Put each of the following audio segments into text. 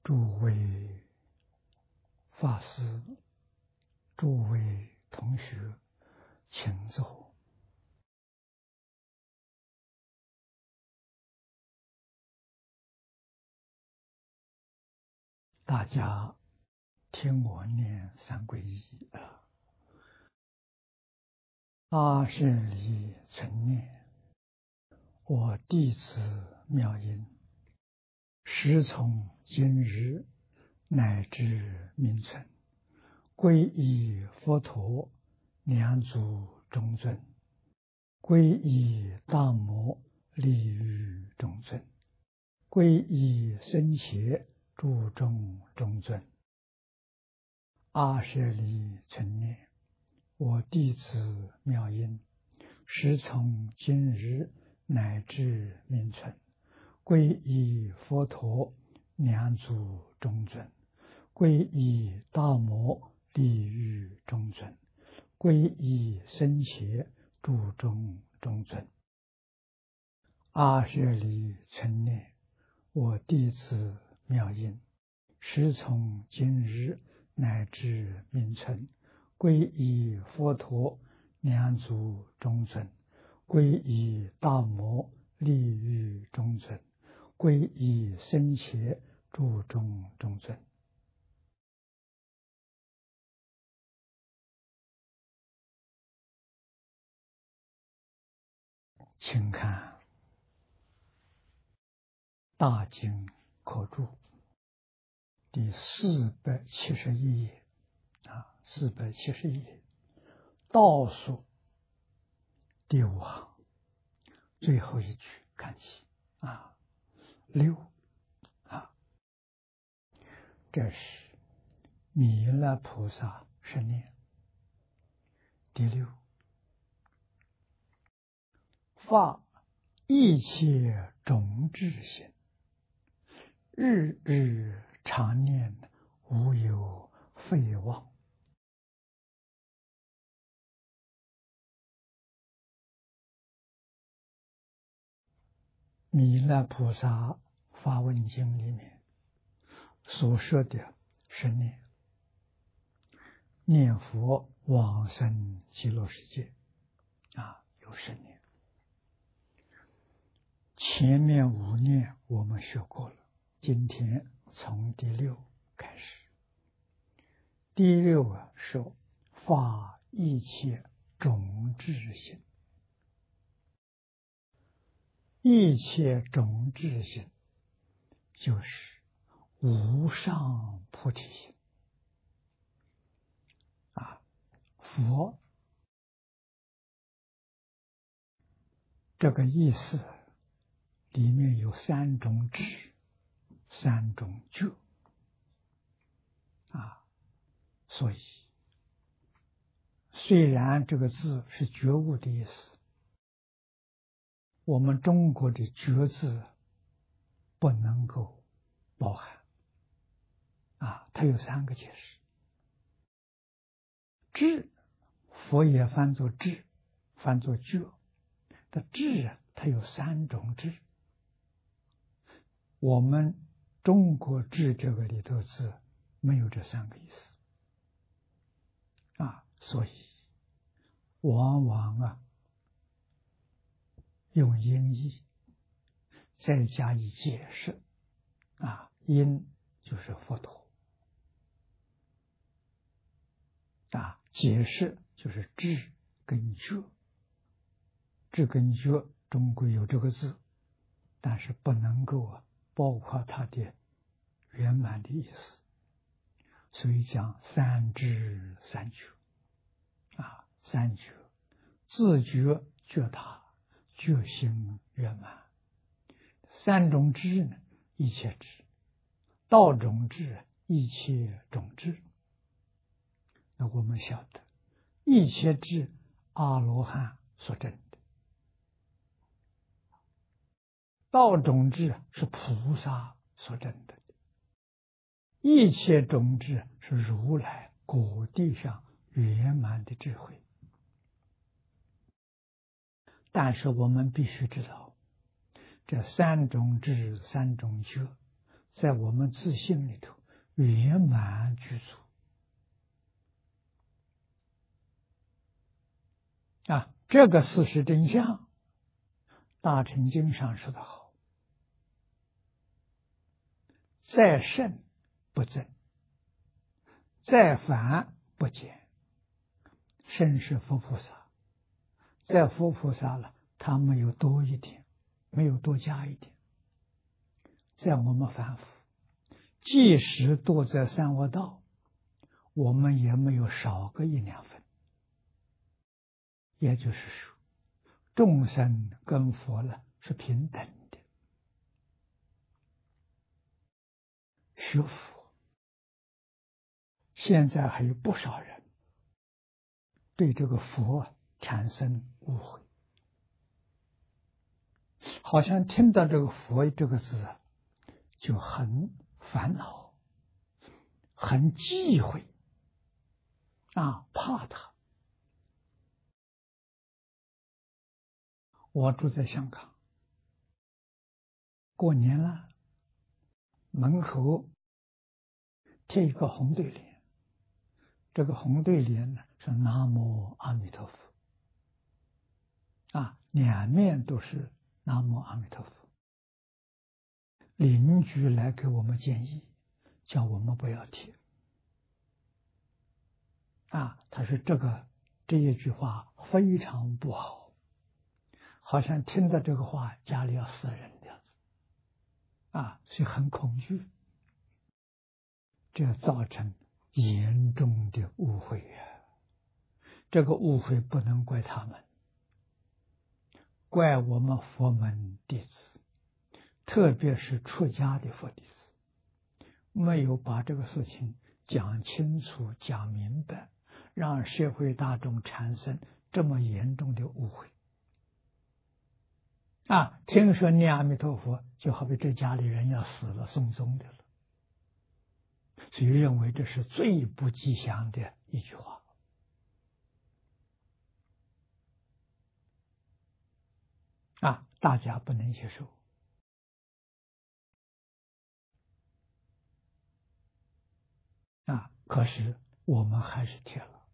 诸位法师、诸位同学，请坐。大家听我念三皈依啊！阿舍离存念，我弟子妙音，时从今日乃至明存，皈依佛陀两祖中尊，皈依大摩利欲中尊，皈依僧伽诸众中尊。阿舍离存念，我弟子妙音，时从今日乃至明存，皈依佛陀两祖中尊，皈依大摩利欲中尊，皈依僧伽诸众中尊。阿舍离存念，我弟子妙音，时从今日乃至明存，皈依佛陀两祖中尊，皈依大摩利欲中尊，皈依僧伽诸众中尊。请看大经科注第471页471页倒数第5行最后一句看起6这是弥勒菩萨十念第6，发一切种智心，日日常念，无有废忘。弥勒菩萨法问经里面所说的十念，念佛往生极乐世界有10念。前面5念我们学过了，今天从第6开始。第6是发一切种智心，一切种智心就是无上菩提心佛这个意思里面有3种智，3种觉所以虽然这个字是觉悟的意思，我们中国的觉字不能够包含它有3个解释。智佛也翻作智，翻作觉的智它有3种智，我们中国智这个里头字没有这3个意思所以往往用音译再加以解释音就是佛陀解释就是智跟觉，智跟觉中归有这个字，但是不能够包括它的圆满的意思，所以讲3智3觉3觉，自觉觉他，觉行圆满。3种智呢，一切智，道种智，一切种智。那我们晓得一切智阿罗汉所证的，道种智是菩萨所证的，一切种智是如来果地上圆满的智慧。但是我们必须知道，这3种智3种觉在我们自信里头圆满具足。这个事实真相，大乘经上说得好：再胜不增，再凡不减。甚是佛菩萨，在佛菩萨了，他没有多一点，没有多加一点。在我们凡夫，即使堕在三恶道，我们也没有少个1、2分。也就是说，众生跟佛了是平等的。学佛，现在还有不少人对这个佛产生误会，好像听到这个佛这个字就很烦恼，很忌讳，怕他。我住在香港，过年了，门口贴一个红对联，这个红对联呢是南无阿弥陀佛，两面都是南无阿弥陀佛。邻居来给我们建议，叫我们不要贴。他说这一句话非常不好，好像听到这个话家里要死人的样子，所以很恐惧，这造成严重的误会这个误会不能怪他们，怪我们佛门弟子，特别是出家的佛弟子，没有把这个事情讲清楚、讲明白，让社会大众产生这么严重的误会。听说念阿弥陀佛，就好比这家里人要死了，送终的了，所以认为这是最不吉祥的一句话。大家不能接受。可是我们还是贴了。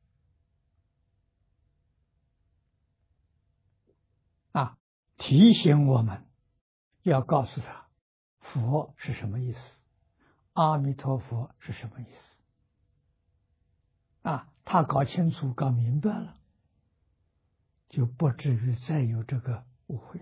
提醒我们要告诉他，佛是什么意思，阿弥陀佛是什么意思。他搞清楚、搞明白了，就不至于再有这个误会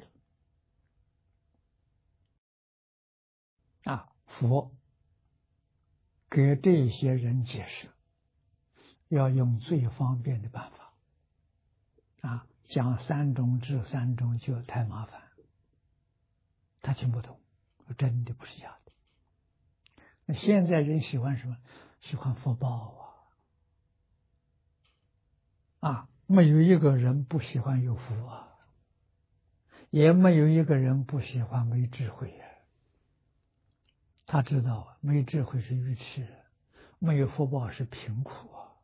了。佛给这些人解释，要用最方便的办法。讲3种治3种就太麻烦，他听不懂，真的不是假的。那现在人喜欢什么？喜欢福报没有一个人不喜欢有福也没有一个人不喜欢没智慧他知道没智慧是愚痴，没有福报是贫苦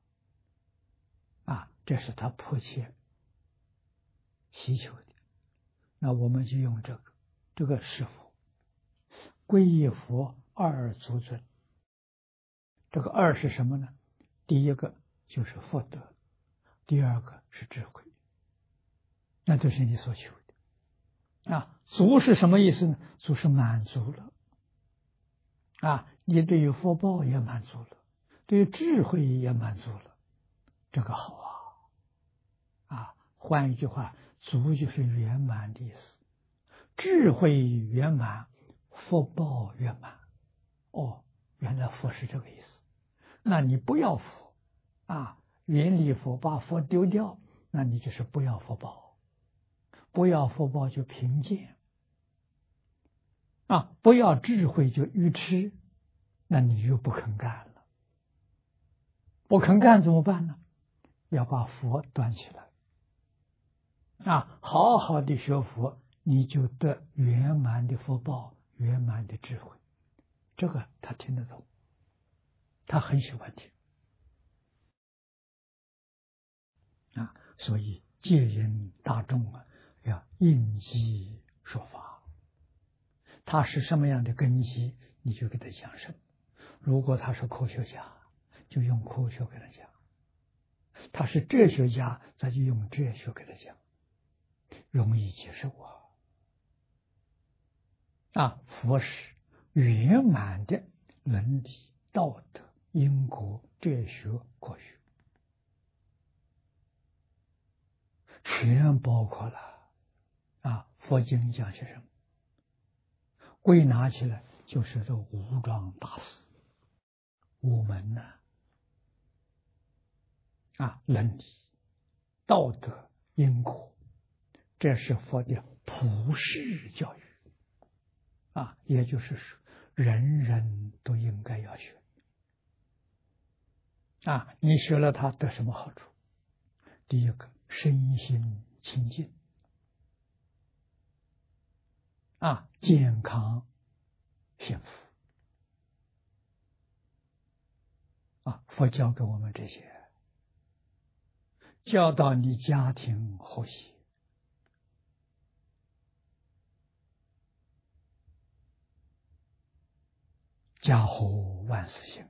这是他迫切需求的。那我们就用这个是佛，皈依佛2足尊。这个2是什么呢？第一个就是福德，第二个是智慧，那都是你所求的。足是什么意思呢？足是满足了。你对于福报也满足了，对于智慧也满足了，这个好换一句话，足就是圆满的意思，智慧圆满，福报圆满。原来佛是这个意思。那你不要佛远离佛，把佛丢掉，那你就是不要福报。不要福报就贫贱不要智慧就愚痴，那你又不肯干了。不肯干怎么办呢？要把佛端起来好好的学佛，你就得圆满的福报，圆满的智慧。这个他听得懂，他很喜欢听所以戒引大众要应机说法。它是什么样的根基， 你就给他讲什么。如果他是科学家，就用科学给他讲；他是哲学家，咱就用哲学给他讲，容易接受佛是圆满的伦理、道德、因果、哲学、科学，全包括了。佛经讲些什么？归纳起来就是这五桩大事，五门伦理、道德、因果，这是佛的普世教育也就是说，人人都应该要学你学了它得什么好处？第一个，身心清净健康幸福佛教给我们这些，教导你家庭和谐，家和万事兴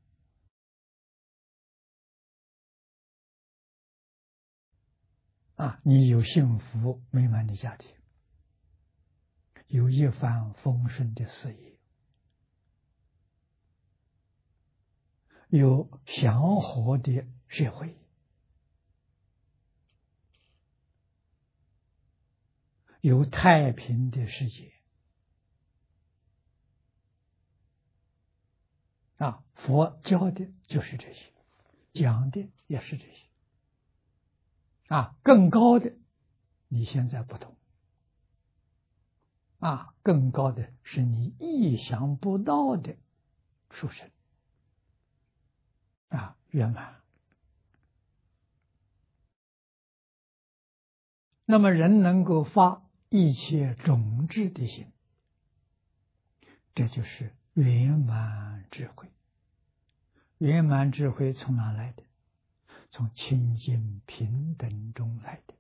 你有幸福美满的家庭，有一帆风顺的事业，有祥和的社会，有太平的世界佛教的就是这些，讲的也是这些更高的你现在不懂更高的是你意想不到的殊胜圆满。那么人能够发一切种智的心，这就是圆满智慧。圆满智慧从哪来的？从清净平等中来的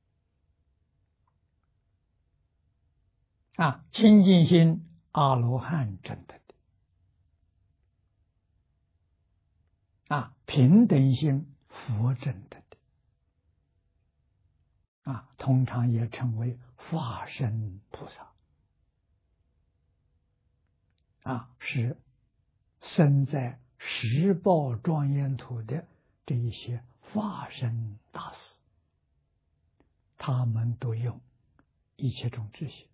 清净心阿罗汉证得的平等心佛证得的通常也称为化身菩萨是生在十报庄严土的这一些化身大士，他们都用一切种智心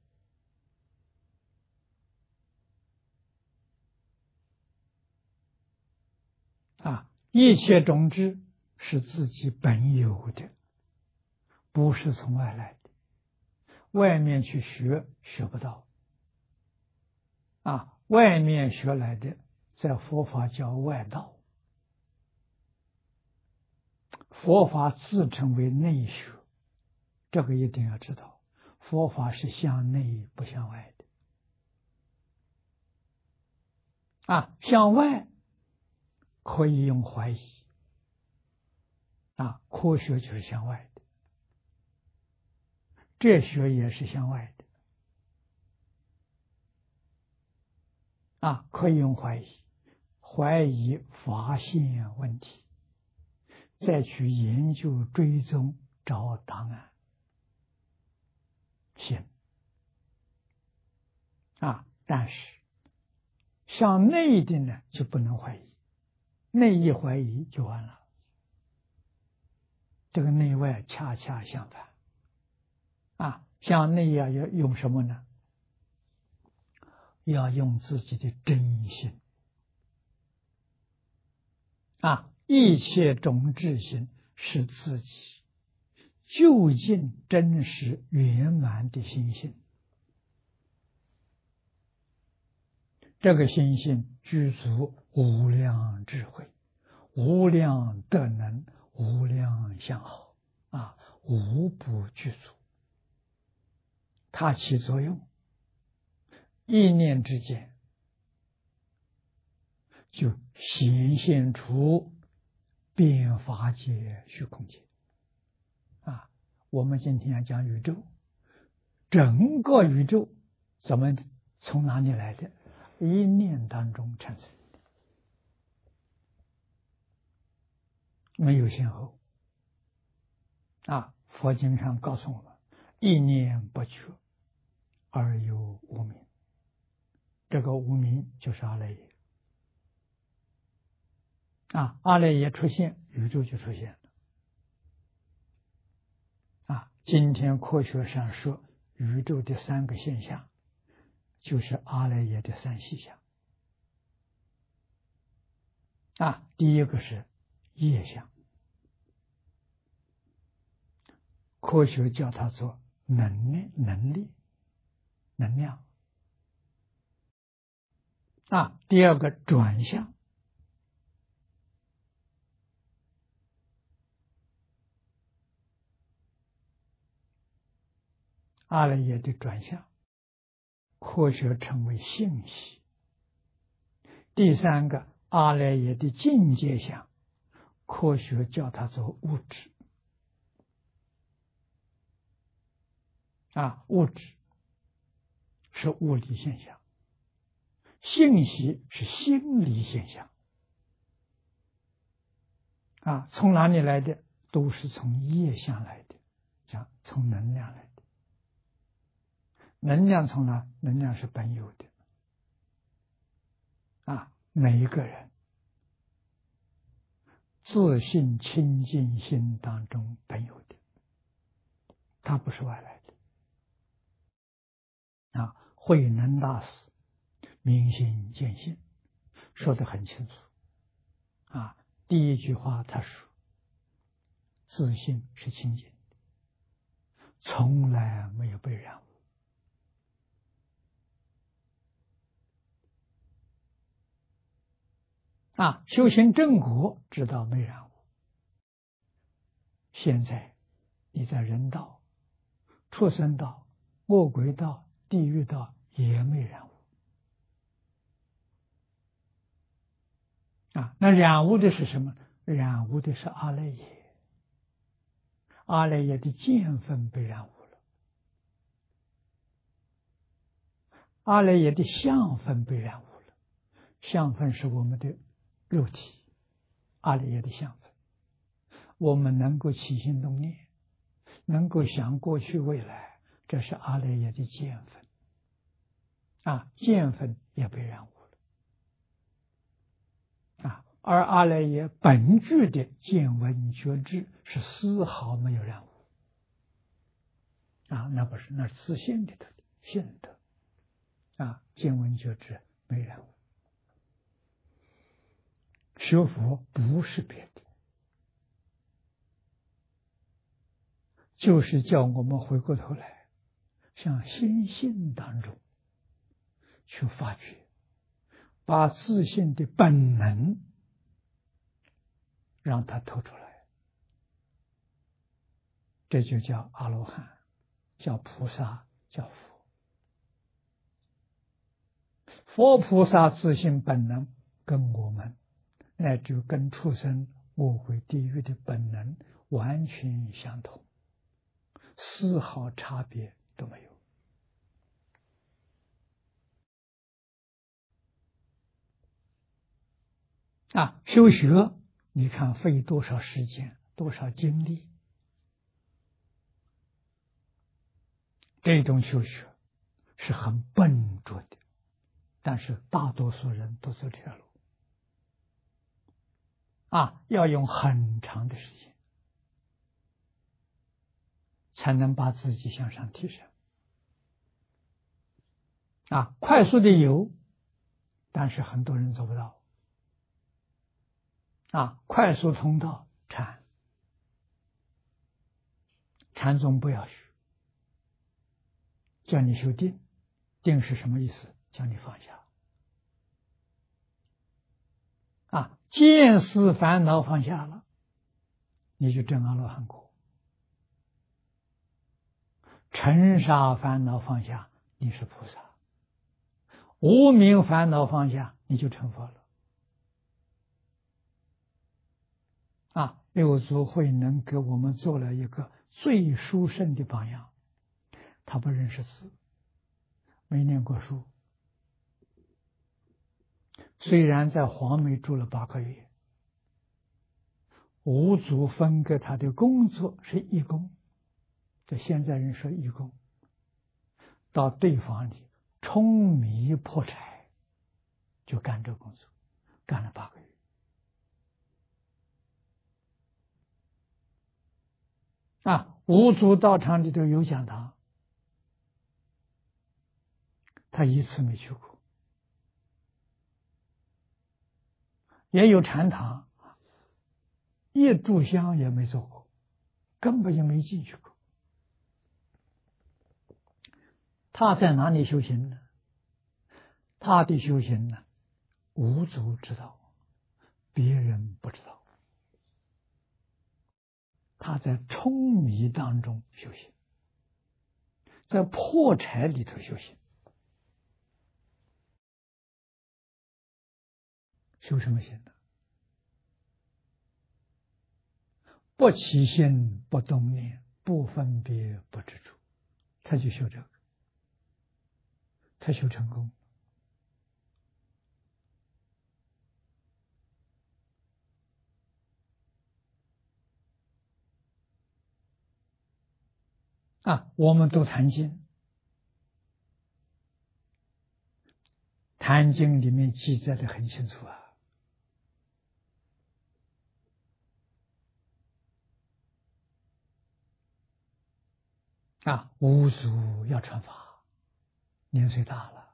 一切种智是自己本有的，不是从外来的，外面去学不到外面学来的，在佛法叫外道，佛法自称为内学，这个一定要知道，佛法是向内不向外的向外可以用怀疑科学就是向外的，哲学也是向外的可以用怀疑，怀疑发现问题，再去研究追踪找答案，行但是向内的呢就不能怀疑，内一怀疑就完了，这个内外恰恰相反向内要用什么呢？要用自己的真心一切种智心是自己究竟真实圆满的心性，这个心性具足无量智慧、无量德能、无量相好无不具足，它起作用，一念之间就显现出变法界虚空界我们今天讲宇宙，整个宇宙怎么从哪里来的？ 一念当中产生的，没有先后。佛经上告诉我们，一念不觉而有无明，这个无明就是阿赖耶。阿赖耶出现，宇宙就出现了。今天科学上说，宇宙的3个现象，就是阿赖耶的3细相。第一个是业相，科学叫它做能力、能量。第二个转向，阿赖耶的转向，科学称为信息。第3个阿赖耶的境界相，科学叫它做物质。物质是物理现象，信息是心理现象。从哪里来的？都是从业相来的，从能量来的。能量从哪？能量是本有的。每一个人自信清净心当中本有的，它不是外来的。慧能大师明心见性说得很清楚。第一句话他说，自信是清净的，从来没有被染污。修行正果知道没染污。现在你在人道、畜生道、恶鬼道、地狱道也没染污。那染污的是什么？染污的是阿赖耶。阿赖耶的见分被染污了，阿赖耶的相分被染污了。相分是我们的肉体，阿赖耶的相分，我们能够起心动念，能够想过去未来，这是阿赖耶的见分。见分也被染污了。而阿赖耶本具的见闻觉知是丝毫没有染污。那不是，那是自信的特点，性德。见闻觉知没染污。学佛不是别的，就是叫我们回过头来，向心性当中去发掘，把自信的本能让它透出来，这就叫阿罗汉，叫菩萨，叫佛。佛菩萨自信本能跟我们乃至跟畜生、恶鬼、地狱的本能完全相同，丝毫差别都没有。修学你看费多少时间，多少精力，这种修学是很笨拙的，但是大多数人都走这条路。要用很长的时间才能把自己向上提升。快速的有，但是很多人做不到。快速通道禅宗不要学，叫你修定。定是什么意思？叫你放下。见思烦恼放下了，你就证阿罗汉果。尘沙烦恼放下，你是菩萨。无明烦恼放下，你就成佛了。六祖慧能给我们做了一个最殊胜的榜样。他不认识字，没念过书， 虽然在黄梅住了8个月，五祖分给他的工作是义工，这现在人说义工，到对方里舂米破柴，就干这工作，干了8个月。五祖道场里头有讲堂，他一次没去过；也有禅堂，一炷香也没做过，根本就没进去过。他在哪里修行呢？他的修行呢，五祖知道，别人不知道。他在舂米当中修行，在破柴里头修行。修什么行呢？不起心，不动念，不分别，不执着，他就修这个，他修成功。我们读坛经，坛经里面记载的很清楚五祖要传法，年岁大了，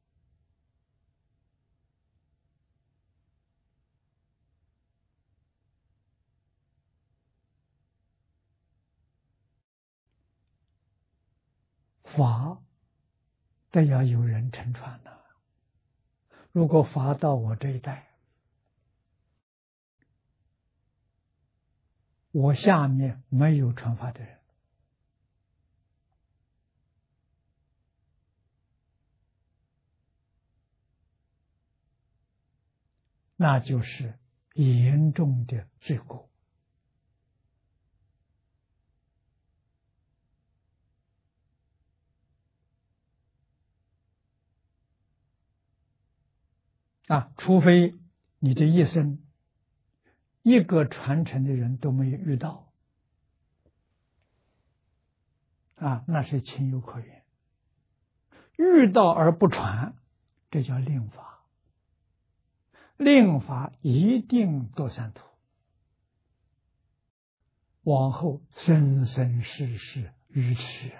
法得要有人承传的。如果法到我这一代，我下面没有传法的人，那就是严重的罪过。除非你的一生一个传承的人都没有遇到，那是情有可原。遇到而不传，这叫令法。令法一定堕三途，往后生生世世愚痴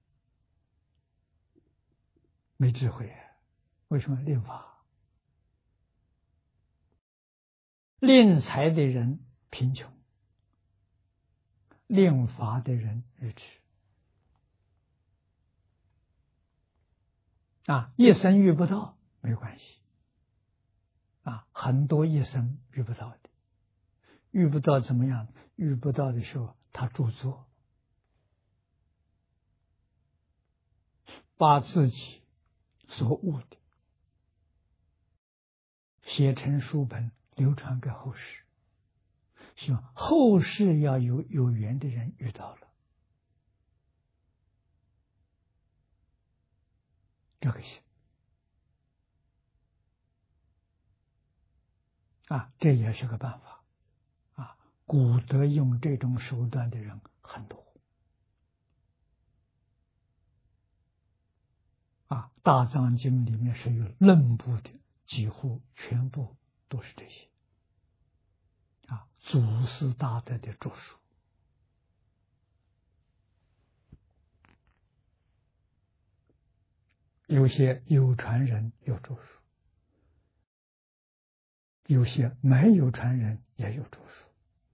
没智慧为什么令法？令财的人贫穷，令法的人愚痴。一生遇不到没关系，很多一生遇不到的，遇不到怎么样？遇不到的时候，他著作，把自己所悟的写成书本，流传给后世，希望后世要有缘的人遇到了，这个行这也是个办法古德用这种手段的人很多大藏经里面是有论部的，几乎全部都是这些祖师大德的著述。有些有传人有著述，有些没有传人也有著述。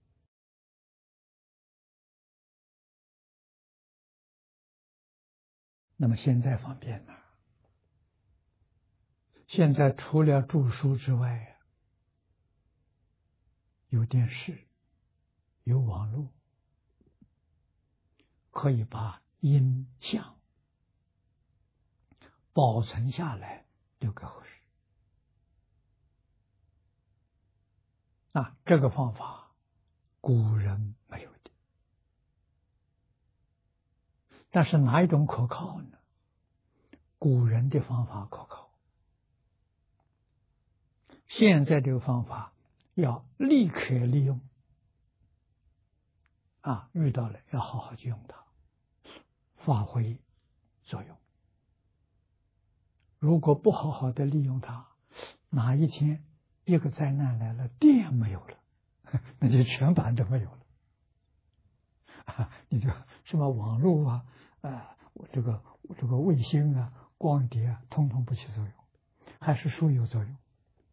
那么现在方便了，现在除了著书之外，有电视，有网络，可以把音像保存下来，留给后世。这个方法古人没有的，但是哪一种可靠呢？古人的方法可靠， 现在这个方法要立刻利用，遇到了要好好去用它，发挥作用。如果不好好的利用它，哪一天一个灾难来了，电没有了，那就全盘都没有了。你就什么网络这个卫星光碟通通不起作用，还是书有作用。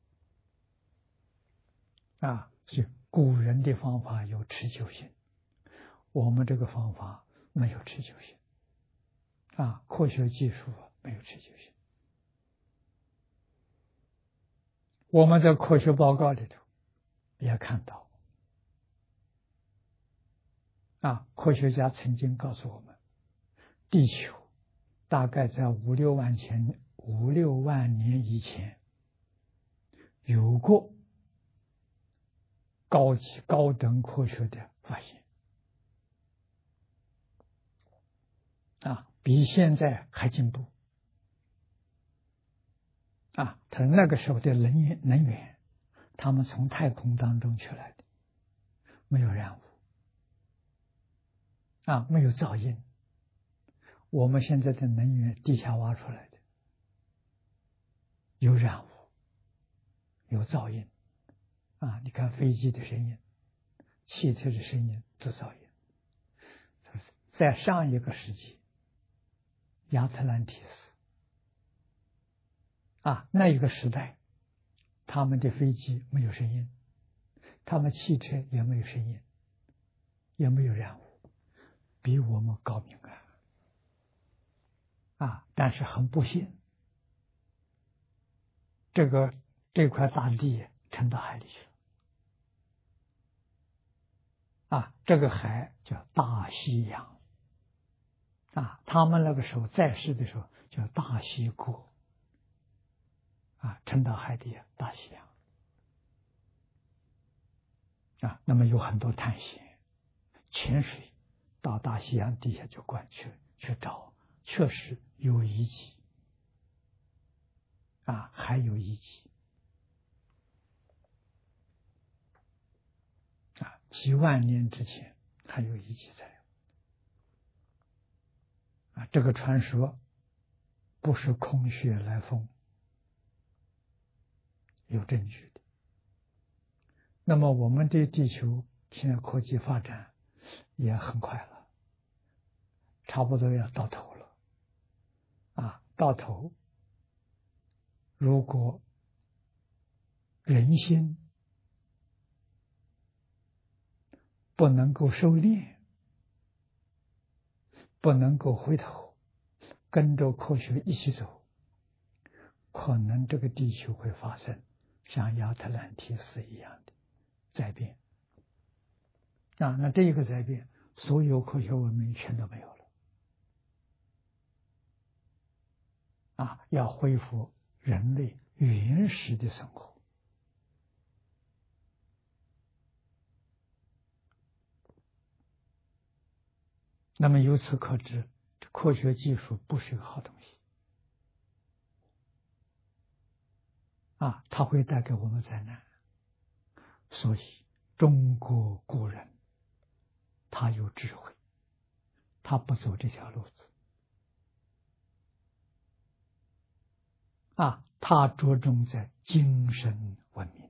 所以古人的方法有持久性，我们这个方法没有持久性。科学技术没有持久性。我们在科学报告里头也看到，科学家曾经告诉我们，地球大概在5、6万年以前有过高等科学的发现，比现在还进步。他那个时候的能源，他们从太空当中取来的，没有染污，没有噪音。我们现在的能源地下挖出来的，有染污，有噪音。你看飞机的声音，汽车的声音都噪音。在上一个世纪，亚特兰蒂斯那一个时代，他们的飞机没有声音，他们汽车也没有声音，也没有染污，比我们高明但是很不幸，这块大地沉到海里去了。这个海叫大西洋他们那个时候在世的时候叫大西国沉到海底大西洋那么有很多探险潜水到大西洋底下就去找，确实有遗迹还有遗迹几万年之前还有遗迹在这个传说不是空穴来风，有证据的。那么我们的地球现在科技发展也很快了，差不多要到头了到头，如果人心不能够收敛，不能够回头，跟着科学一起走，可能这个地球会发生像亚特兰蒂斯一样的灾变那这一个灾变，所有科学文明全都没有了要恢复人类原始的生活。那么由此可知，科学技术不是个好东西它会带给我们灾难。所以中国古人他有智慧，他不走这条路子他着重在精神文明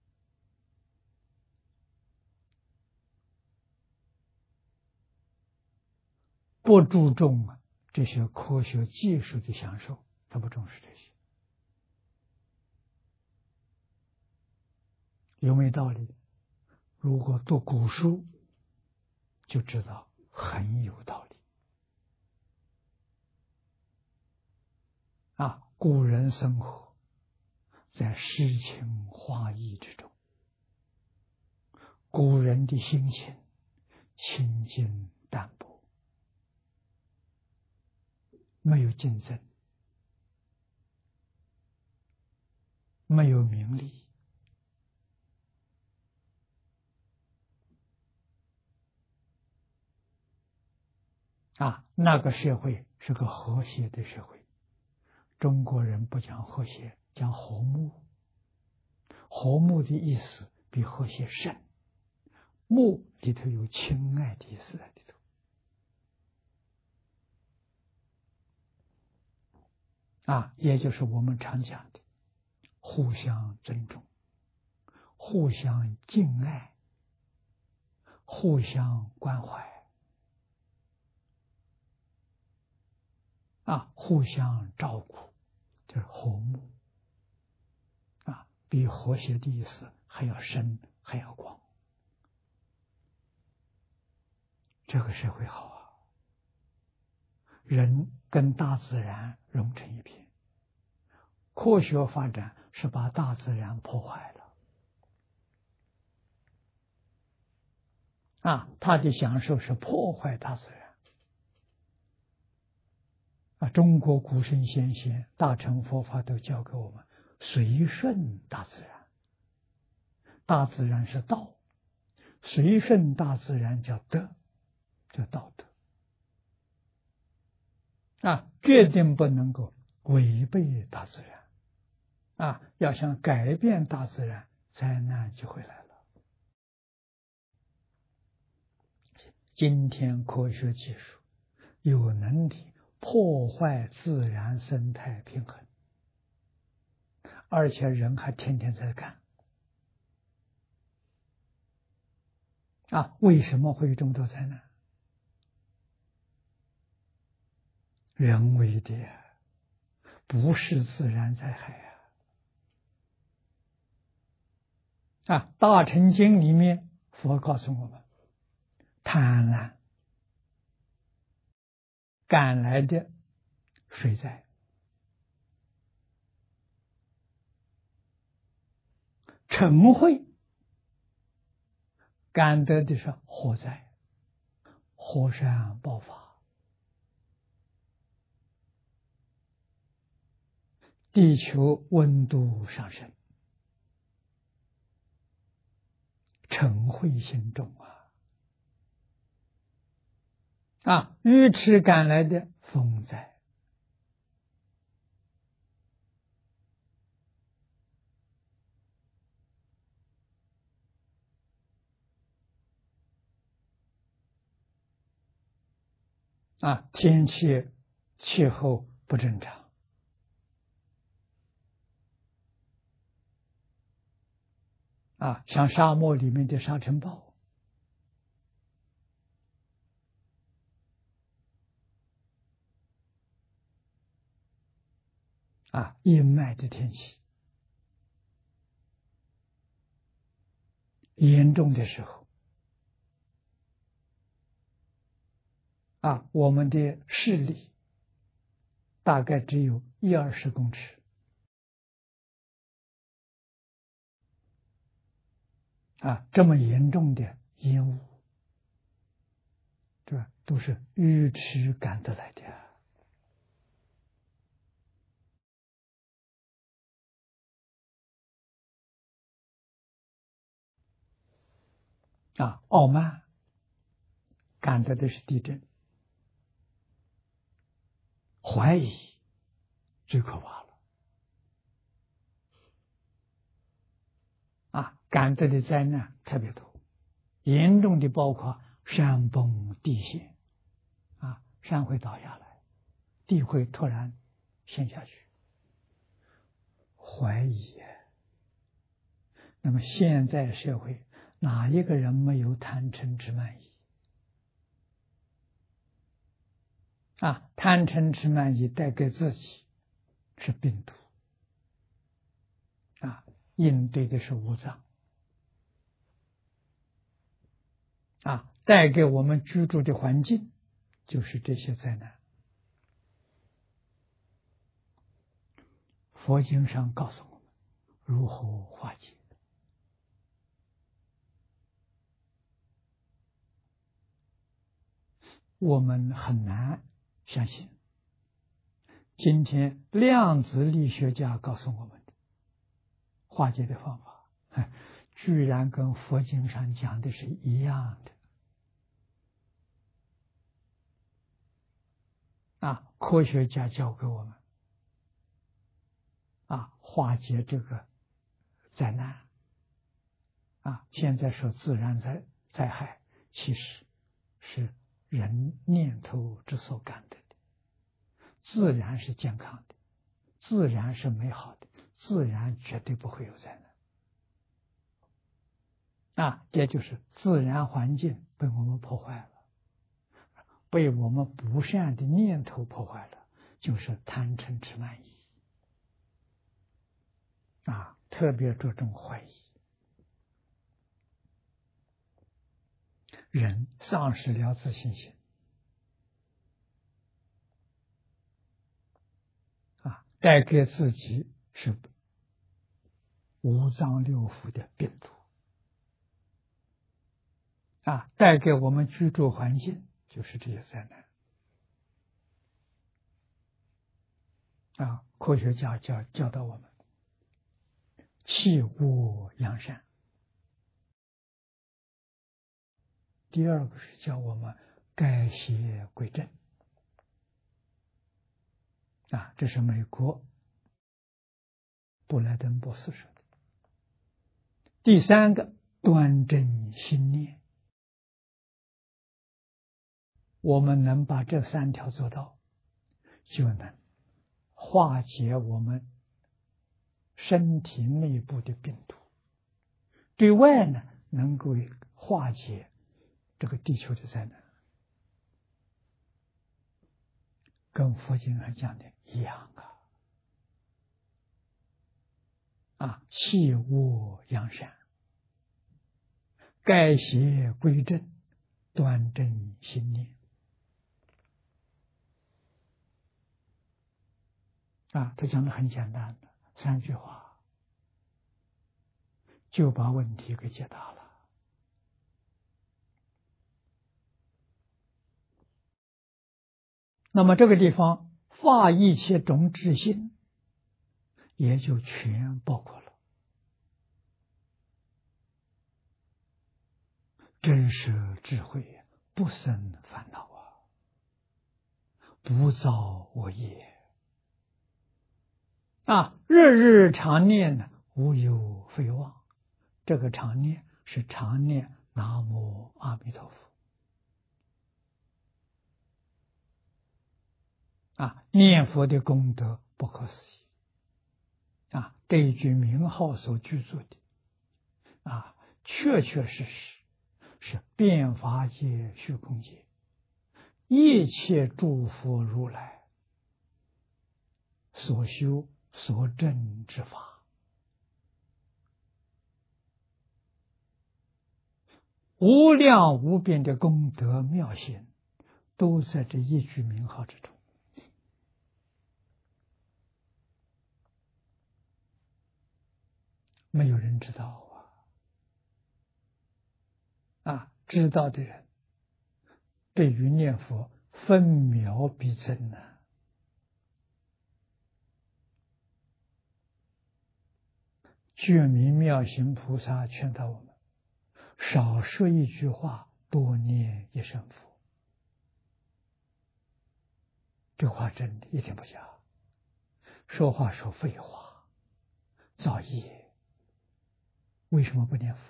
不注重这些科学技术的享受，他不重视这些。有没有道理？如果读古书就知道很有道理古人生活在诗情画意之中，古人的心情清净淡泊，没有竞争，没有名利那个社会是个和谐的社会。中国人不讲和谐，讲和睦。 和睦的意思比和谐深，睦里头有亲爱的意思在里头。也就是我们常讲的互相尊重、互相敬爱、互相关怀，互相照顾，就是和睦。比和谐的意思还要深，还要广。这个社会好啊，人跟大自然融成一片。科学发展是把大自然破坏了，他的享受是破坏大自然。中国古圣先贤、大乘佛法都教给我们随顺大自然。大自然是道，随顺大自然叫德，叫道德。决定不能够违背大自然。要想改变大自然，灾难就会来了。今天科学技术有能力破坏自然生态平衡，而且人还天天在干。为什么会有这么多灾难？人为的，不是自然灾害大乘经里面佛告诉我们，贪婪赶来的水灾，嗔恚赶得的是火灾，火山爆发，地球温度上升，嗔恚心重愚痴赶来的风灾，天气气候不正常，像沙漠里面的沙尘暴，阴霾的天气，严重的时候，我们的视力大概只有10-20公尺，这么严重的烟雾，这都是愚痴赶得来的傲慢赶得的是地震，怀疑最可怕了，赶得的灾难特别多，严重的包括山崩地陷，山会倒下来，地会突然陷下去，怀疑。那么现在社会哪一个人没有贪嗔痴慢疑？贪嗔痴慢疑带给自己是病毒，应对的是五脏，带给我们居住的环境就是这些灾难。佛经上告诉我们如何化解。我们很难相信，今天量子力学家告诉我们的化解的方法，居然跟佛经上讲的是一样的。科学家教给我们，化解这个灾难现在说自然灾害，其实是人念头之所感得的。自然是健康的，自然是美好的，自然绝对不会有灾难。这就是自然环境被我们破坏了，被我们不善的念头破坏了，就是贪嗔痴慢疑。特别着重怀疑，人丧失了自信心，带给自己是五脏六腑的病毒，带给我们居住环境就是这些灾难。科学家教导我们弃恶扬善。第二个是教我们改邪归正。这是美国布莱登博士说的。第三个，端正心念。我们能把这三条做到，就能化解我们身体内部的病毒，对外呢能够化解这个地球的灾难，跟佛经上讲的一样弃恶扬善，改邪归正，端正心念。他讲的很简单的3句话，就把问题给解答了。那么这个地方发一切种智心，也就全包括了。真实智慧，不生烦恼不造恶业日日常念呢，无有废忘。这个常念是常念南无阿弥陀佛念佛的功德不可思议这一句名号所具足的确确实实是遍法界虚空界一切诸佛如来所修所证之法，无量无边的功德妙行，都在这一句名号之中。没有人知道知道的人对于念佛分秒必争觉明妙行菩萨劝导我们，少说一句话，多念一声佛。这话真的一点不假。说话说废话，造业，为什么不念佛？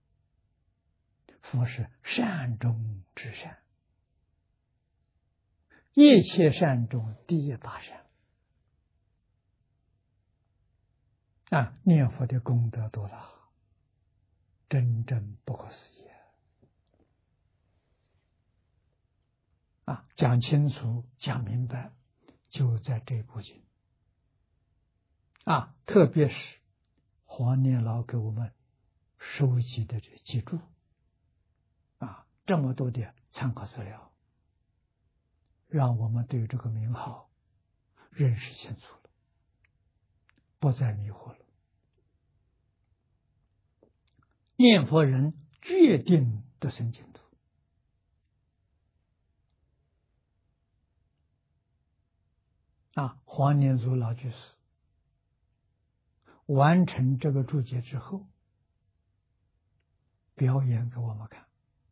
佛是善中之善，一切善中第一大善念佛的功德多大，真正不可思议讲清楚讲明白，就在这部经特别是黄念老给我们收集的这记录这么多的参考资料，让我们对这个名号认识清楚了，不再迷惑了。念佛人决定得生净土黄念祖老居士完成这个注解之后，表演给我们看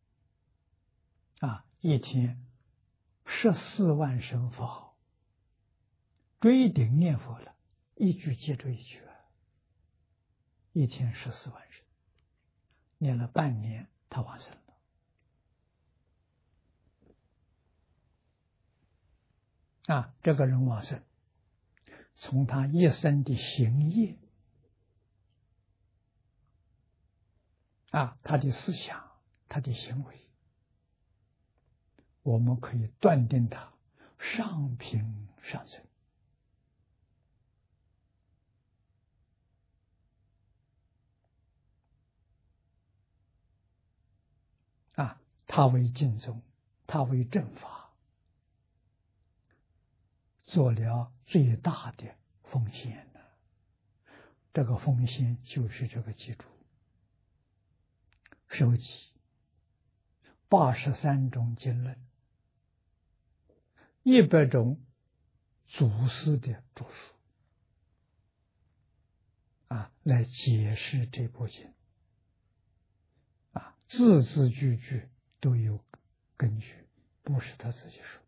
一天14万声佛号，追顶念佛了，一句接着一句一天14万声， 念了半年，他往生了。这个人往生，从他一生的行业他的思想、他的行为，我们可以断定他上品上生。他为净宗，他为正法，做了最大的奉献呢。这个奉献就是这个记住，收集83种经论，100种祖师的著述来解释这部经字字句句都有根据，不是他自己说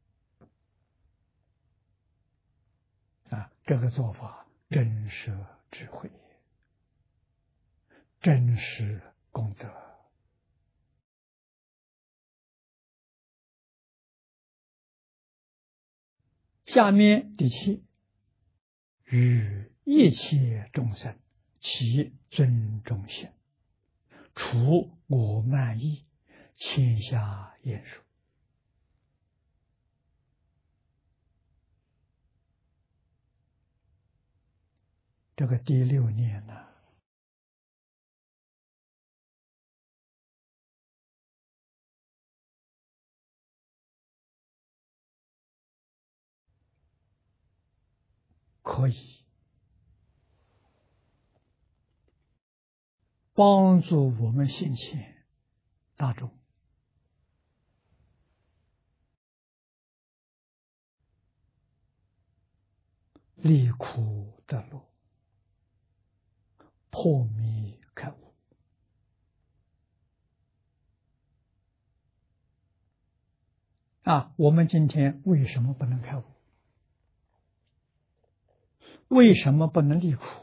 的这个做法真是智慧，真是功德。下面第7，与一切众生其尊重心，除我慢意，谦下言说。这个第6念呢，可以帮助我们现前大众离苦得乐，破迷开悟。我们今天为什么不能开悟？为什么不能离苦？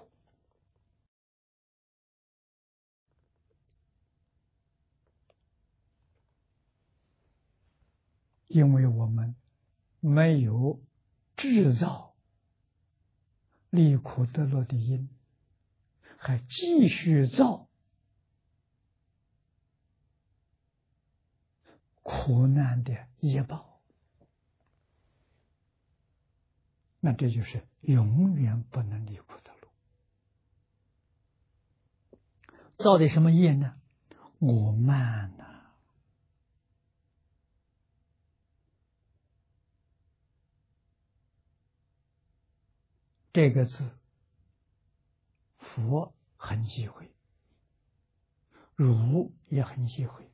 因为我们没有制造离苦得乐的因，还继续造苦难的业报，那这就是永远不能离苦得乐。造的什么业呢？我慢这个字，佛很忌讳，儒也很忌讳。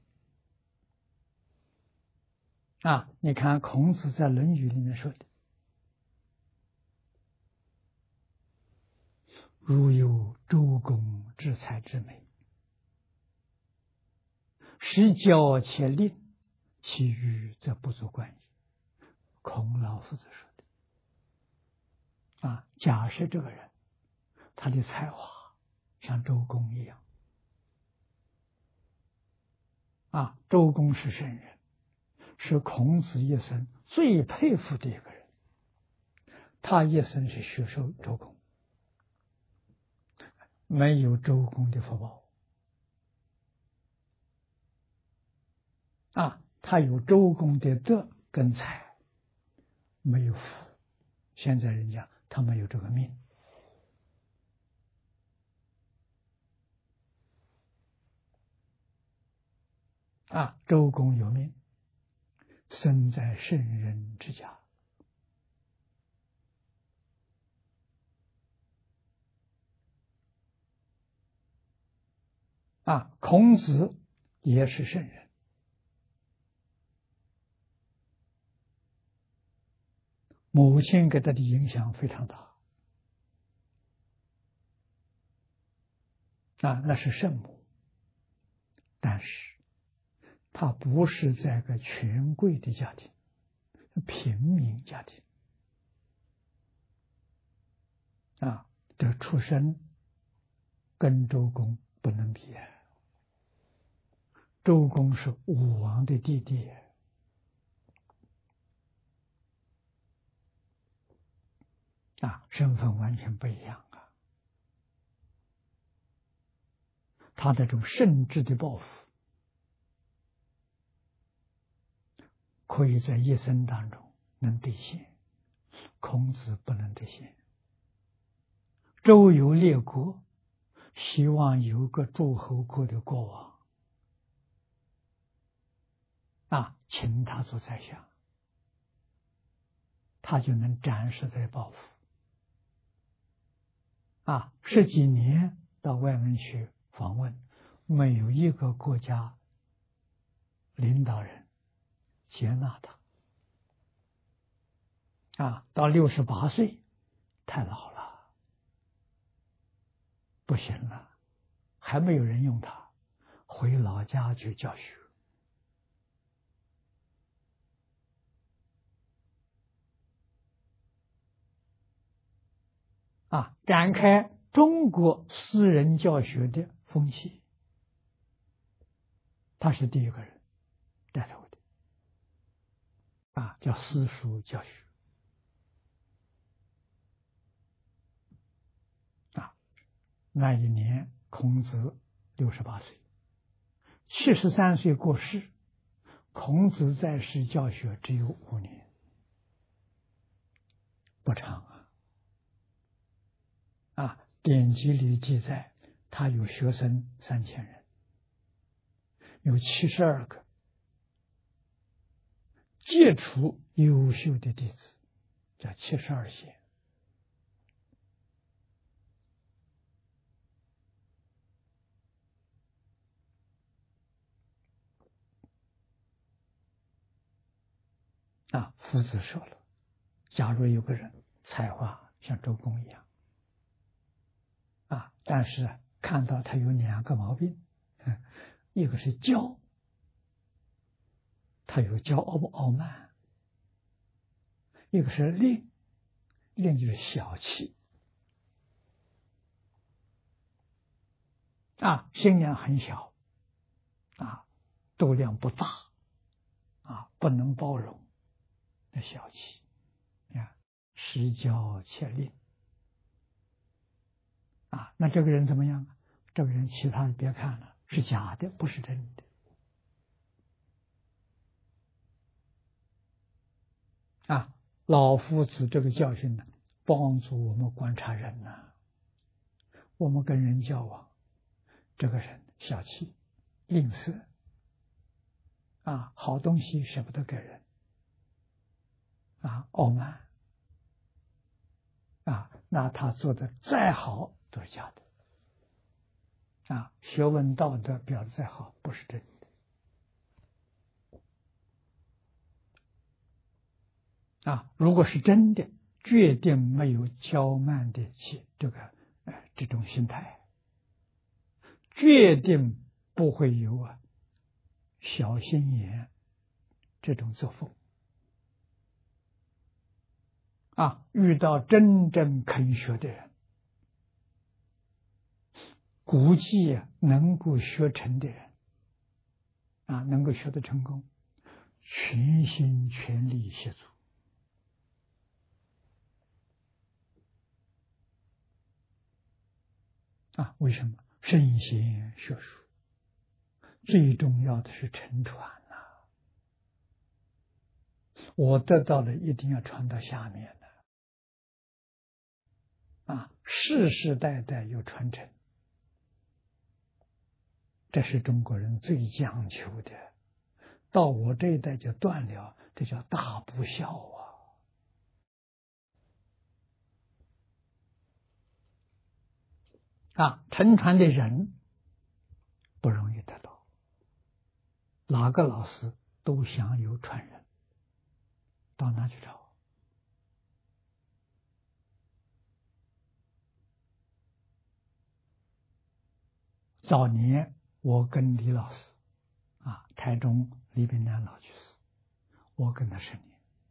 你看孔子在《论语》里面说的：“如有周公之才之美，实教且令，其余则不足观矣。”孔老夫子说的。假设这个人他的才华像周公一样，周公是圣人，是孔子一生最佩服的一个人。他一生是学受周公，没有周公的福报他有周公的德跟才，没有福。现在人家他没有这个命周公有命，生在圣人之家。孔子也是圣人，母亲给他的影响非常大那是圣母，但是他不是在个权贵的家庭，平民家庭的出身跟周公不能比周公是武王的弟弟，身份完全不一样啊。他这种圣智的抱负，可以在一生当中能兑现，孔子不能兑现。周游列国，希望有个诸侯国的国王请他做宰相，他就能展示这抱负。十几年到外面去访问，没有一个国家领导人接纳他。到68岁，太老了，不行了，还没有人用他，回老家去教学。展开中国私人教学的风气，他是第一个人带头的，叫私塾教学。那一年孔子68岁，73岁过世。孔子在世教学只有5年，不长典籍里记载，他有学生3000人，有72个杰出优秀的弟子，叫72贤。夫子说了，假如有个人才华像周公一样，但是看到他有2个毛病，一个是骄，他有骄傲慢；一个是吝，吝就是小气，心量很小，度量不大，不能包容的小气，失骄且吝。那这个人怎么样？这个人其他的别看了，是假的，不是真的。老夫子这个教训呢，帮助我们观察人我们跟人交往，这个人小气、吝啬，好东西舍不得给人，傲慢，那他做的再好都是假的。学问道德表的再好，不是真的。如果是真的，决定没有骄慢的这种心态，决定不会有小心眼这种作风。遇到真正肯学的人，估计能够学成的人，能够学得成功，全心全力协助。为什么？圣贤学术最重要的是承传我得到了一定要传到下面世世代代有传承，这是中国人最讲求的。到我这一代就断了，这叫大不孝承传的人不容易得到，哪个老师都想有传人，到哪去找？早年我跟李老师台中李炳南老居士，我跟他10年，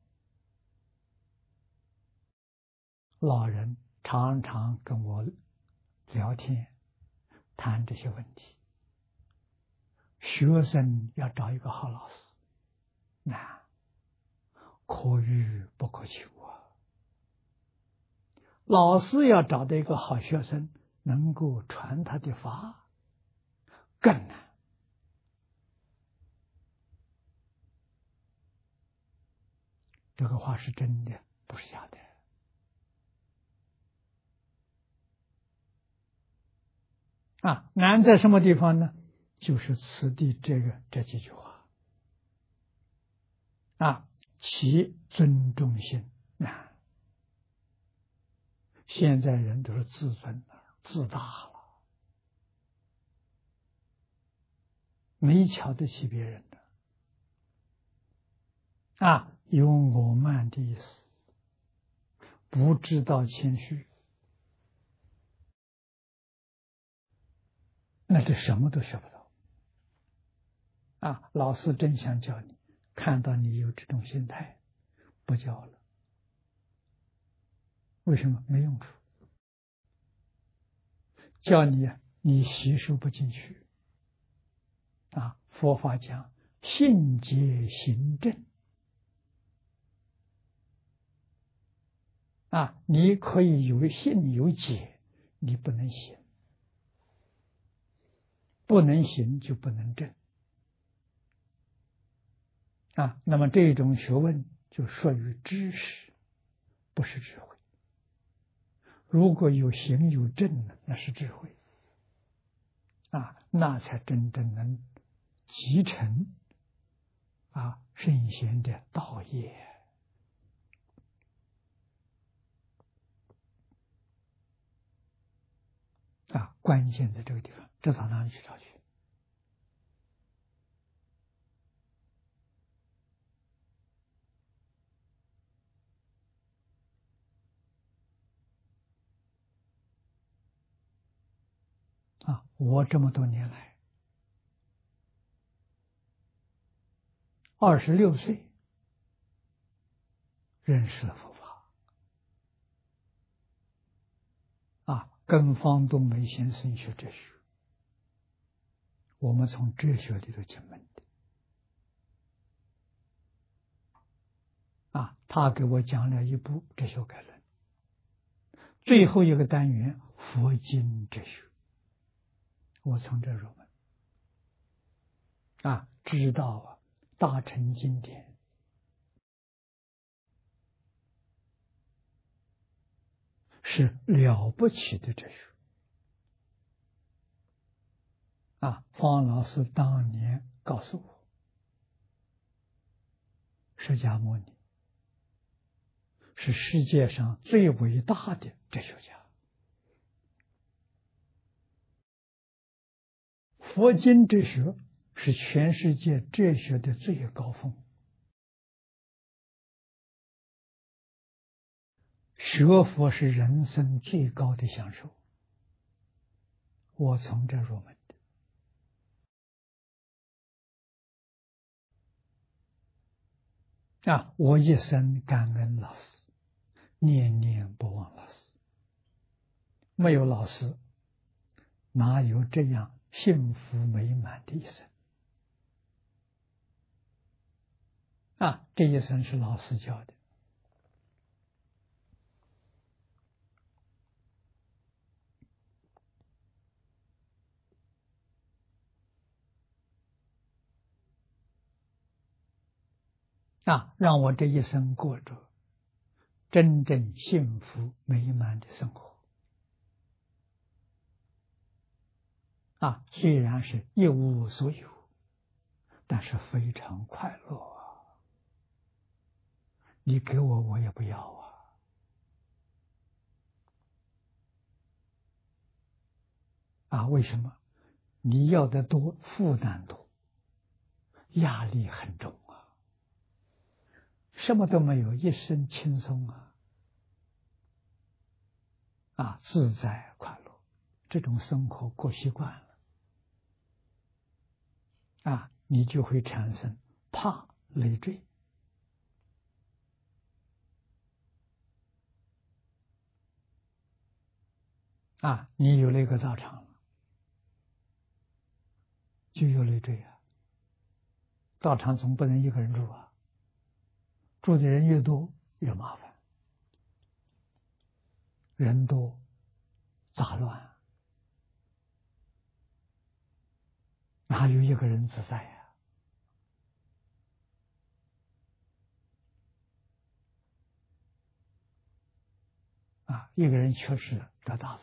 老人常常跟我聊天，谈这些问题， 学生要找一个好老师，难，可遇不可求啊。老师要找到一个好学生，能够传他的法，更难。这个话是真的，不是假的。难在什么地方呢？就是此地这几句话。其尊重心难。现在人都是自尊了，自大了，没瞧得起别人的。有我慢的意思，不知道谦虚，那就什么都学不到。老师真想教你，看到你有这种心态，不教了。为什么？没用处。教你你吸收不进去。佛法讲信解行正。你可以有信有解，你不能行，不能行就不能正。那么这种学问就属于知识，不是智慧。如果有行有正，那是智慧。那才真正能集成圣贤的道业。关键在这个地方，这到哪里去找去？我这么多年来，26岁认识了佛法，跟方东梅先生学哲学，我们从哲学里头进门的。他给我讲了一部哲学概论，最后一个单元佛经哲学，我从这入门。知道大乘经典是了不起的哲学。方老师当年告诉我，释迦牟尼是世界上最伟大的哲学家，佛经哲学是全世界哲学的最高峰。学佛是人生最高的享受，我从这入门的。我一生感恩老师，念念不忘老师。没有老师，哪有这样幸福美满的一生？这一生是老师教的。让我这一生过着真正幸福美满的生活。虽然是一无所有，但是非常快乐。你给我，我也不要为什么？你要的多，负担多，压力很重什么都没有，一身轻松自在快乐，这种生活过习惯了你就会产生怕累赘你有了一个道场了，就就有累赘啊。道场总不能一个人住啊，住的人越多越麻烦，人多杂乱，哪有一个人自在呀？一个人确实得大自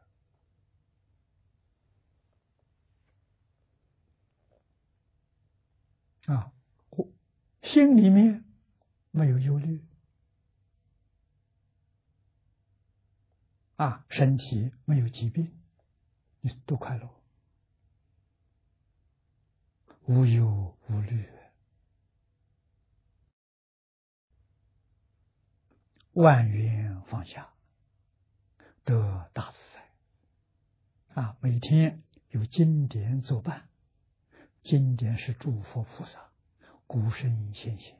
在我心里面没有忧虑身体没有疾病，你多快乐，无忧无虑，万缘放下，得大自在每天有经典作伴，经典是诸佛菩萨、古圣先贤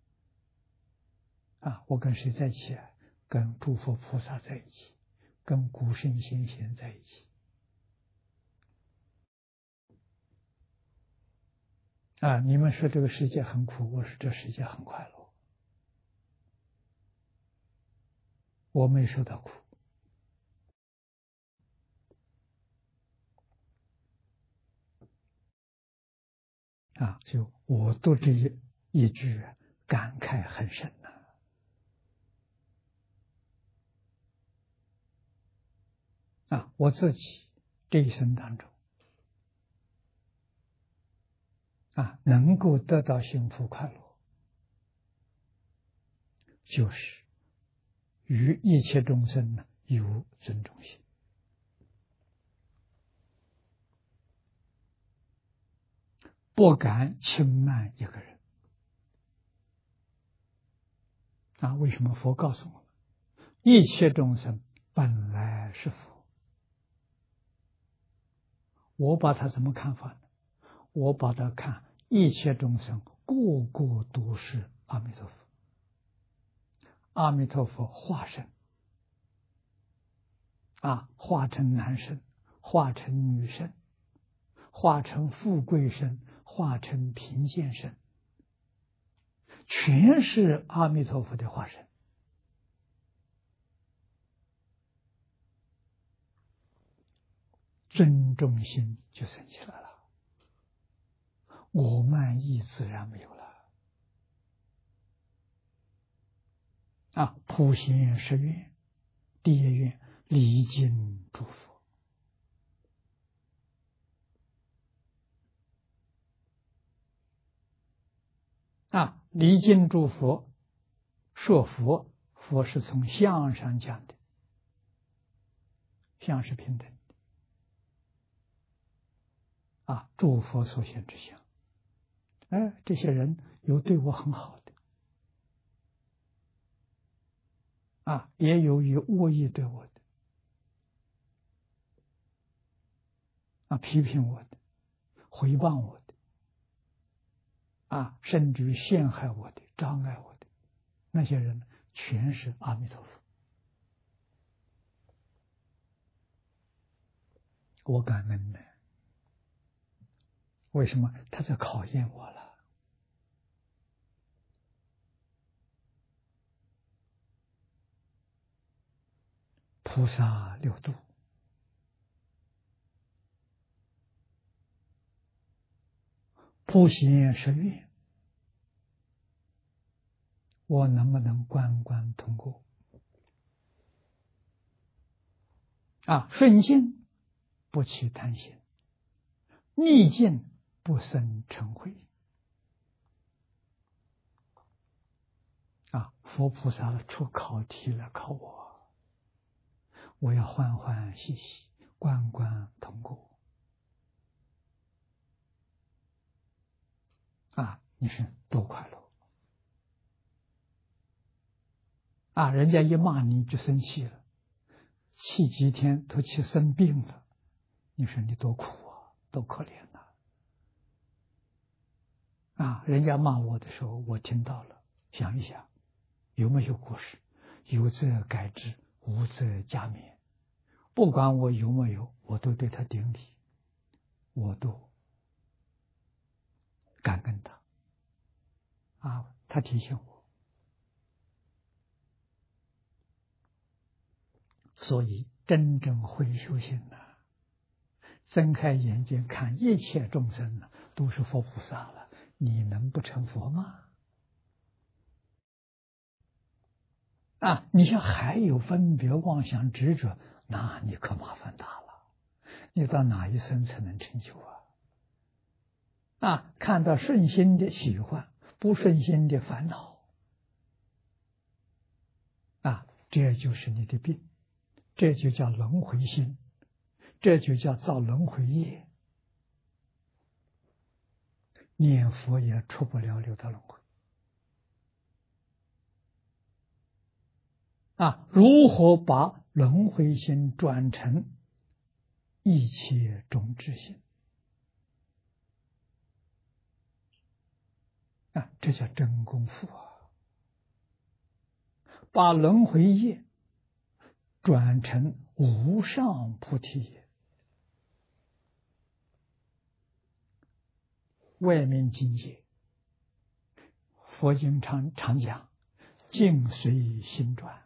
我跟谁在一起跟诸佛菩萨在一起，跟古圣先贤在一起你们说这个世界很苦，我说这世界很快乐，我没受到苦就我读这一句感慨很深我自己这一生当中能够得到幸福快乐，就是与一切众生有尊重心不敢轻慢一个人为什么佛告诉我们，一切众生本来是佛，我把它怎么看法呢？我把它看一切众生个个都是阿弥陀佛，阿弥陀佛化身化成男身，化成女身，化成富贵身，化成贫贱身，全是阿弥陀佛的化身。尊重心就生起来了，我慢意自然没有了普贤十愿，第一愿礼敬诸佛礼敬诸佛，说佛，佛是从相上讲的，相是平等的诸佛所现之相。这些人有对我很好的也有以恶意对我的批评我的，诽谤我的甚至于陷害我的，障碍我的，那些人全是阿弥陀佛，我感恩呢。为什么？他在考验我了。菩萨六度，普贤十愿，我能不能关关通过顺境不起贪心，逆境不生嗔恚佛菩萨出考题来考我，我要欢欢喜喜，关关通过你是多快乐人家一骂你就生气了，气几天都气生病了，你说你多苦多可怜人家骂我的时候我听到了，想一想有没有过失，有则改之，无则加勉，不管我有没有，我都对他顶礼，我都感恩他，他提醒我，所以真正会修行睁开眼睛看一切众生都是佛菩萨了，你能不成佛吗？你像还有分别妄想执着，那你可麻烦大了，你到哪一生才能成就看到顺心的喜欢，不顺心的烦恼，这就是你的病，这就叫轮回心，这就叫造轮回业，念佛也出不了六道轮回。如何把轮回心转成一切种智心？这叫真功夫把轮回业转成无上菩提业。外面境界，佛经常讲，境随心转。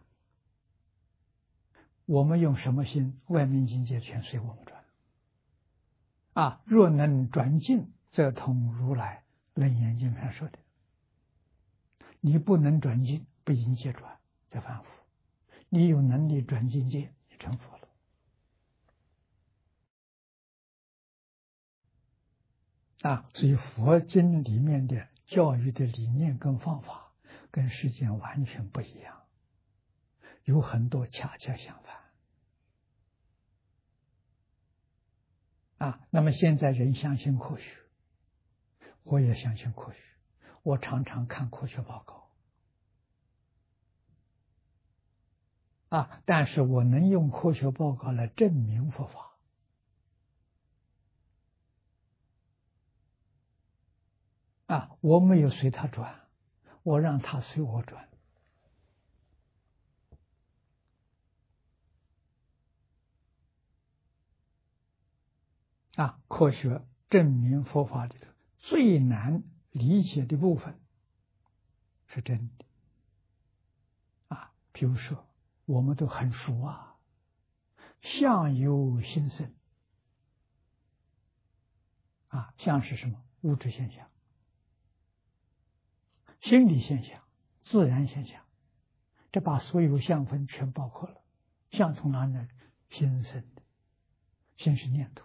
我们用什么心，外面境界全随我们转。若能转境，则通如来楞严经上说的。你不能转境，不应界转，在凡夫。你有能力转境界，你成佛了。所以佛经里面的教育的理念跟方法，跟世间完全不一样，有很多恰恰相反。那么现在人相信科学，我也相信科学，我常常看科学报告。但是我能用科学报告来证明佛法。我没有随他转，我让他随我转。科学证明佛法里头最难理解的部分是真的。比如说我们都很熟相由心生。相是什么？物质现象、心理现象、自然现象，这把所有相分全包括了。相从哪里来？心生的，心是念头，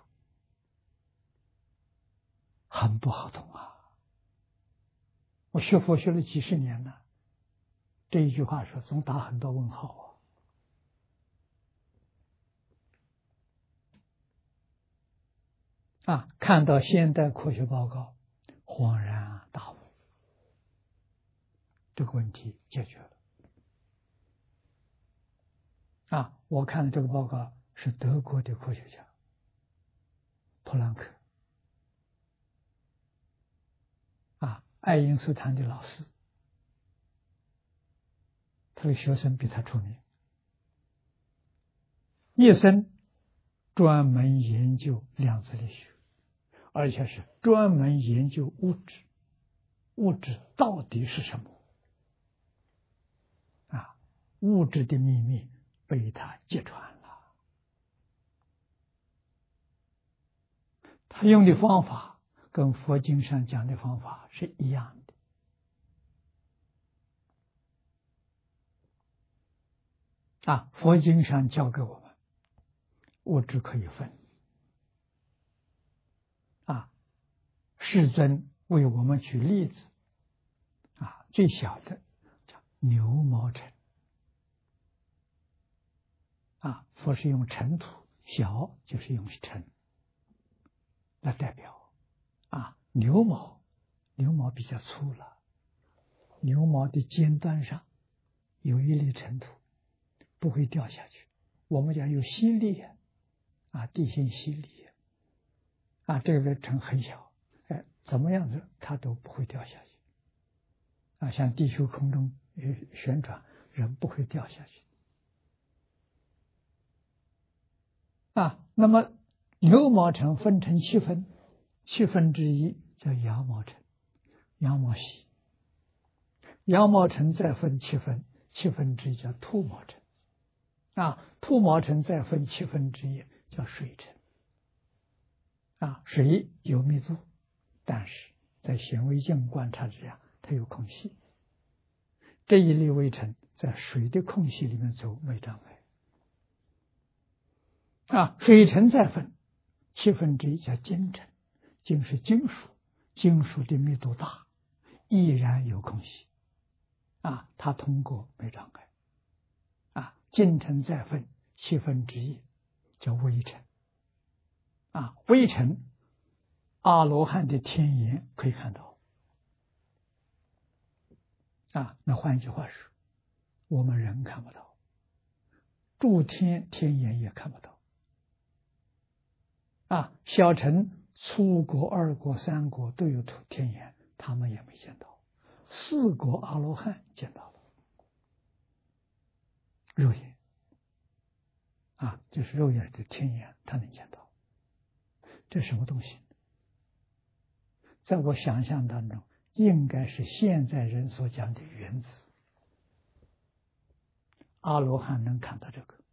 很不好懂我学佛学了几十年了，这一句话说总打很多问号看到现代科学报告，恍然大悟，这个问题解决了。我看的这个报告是德国的科学家普朗克，爱因斯坦的老师，他的学生比他出名，一生专门研究量子力学，而且是专门研究物质，物质到底是什么？物质的秘密被他揭穿了。他用的方法跟佛经上讲的方法是一样的。佛经上教给我们，物质可以分。世尊为我们举例子，最小的叫牛毛尘。佛是用尘土，小就是用尘来代表。牛毛比较粗了，牛毛的尖端上有一粒尘土，不会掉下去。我们讲有吸力地心吸力这个尘很小，怎么样子它都不会掉下去。像地球空中旋转，人不会掉下去。那么牛毛尘分成7分，7分之一叫羊毛尘。 羊毛细，羊毛尘再分七分，七分之一叫兔毛尘，兔毛尘再分七分之一叫水尘。水有密度，但是在显微镜观察之下，它有空隙。这一粒微尘在水的空隙里面走，没障碍。水尘再分七分之一叫金尘，金是金属，金属的密度大，依然有空隙。它通过没障碍。金尘再分七分之一叫微尘。微尘阿罗汉的天眼可以看到。那换句话说，我们人看不到，诸天天眼也看不到。小乘初果、二果、三果都有天眼，他们也没见到。四果阿罗汉见到了肉眼。就是肉眼的天眼，他能见到。这什么东西？在我想象当中，应该是现在人所讲的原子。阿罗汉能看到这个。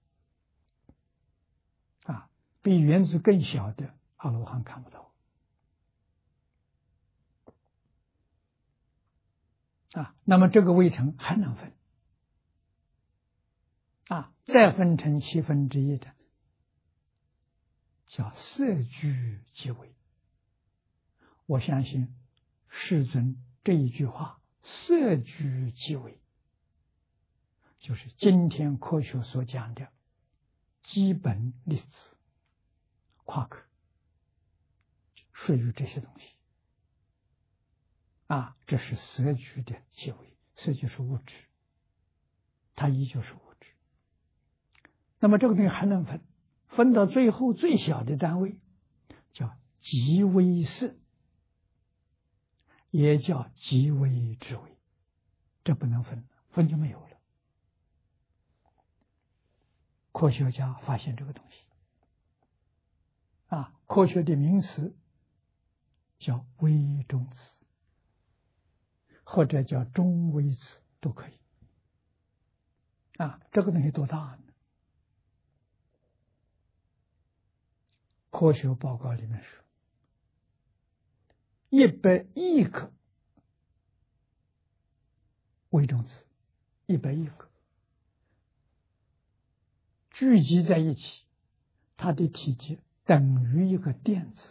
比原子更小的阿罗汉看不到。那么这个微尘还能分。再分成七分之一的叫色聚即微。我相信世尊这一句话色聚即微，就是今天科学所讲的基本粒子夸克，属于这些东西。这是色聚的即微，色就是物质，它依旧是物质。那么这个东西还能分，分到最后最小的单位叫极微色，也叫极微之微。这不能分，分就没有了。科学家发现这个东西。科学的名词叫微中子，或者叫中微子都可以。这个东西多大呢？科学报告里面说，100亿个微中子，100亿个聚集在一起，它的体积等于一个电子，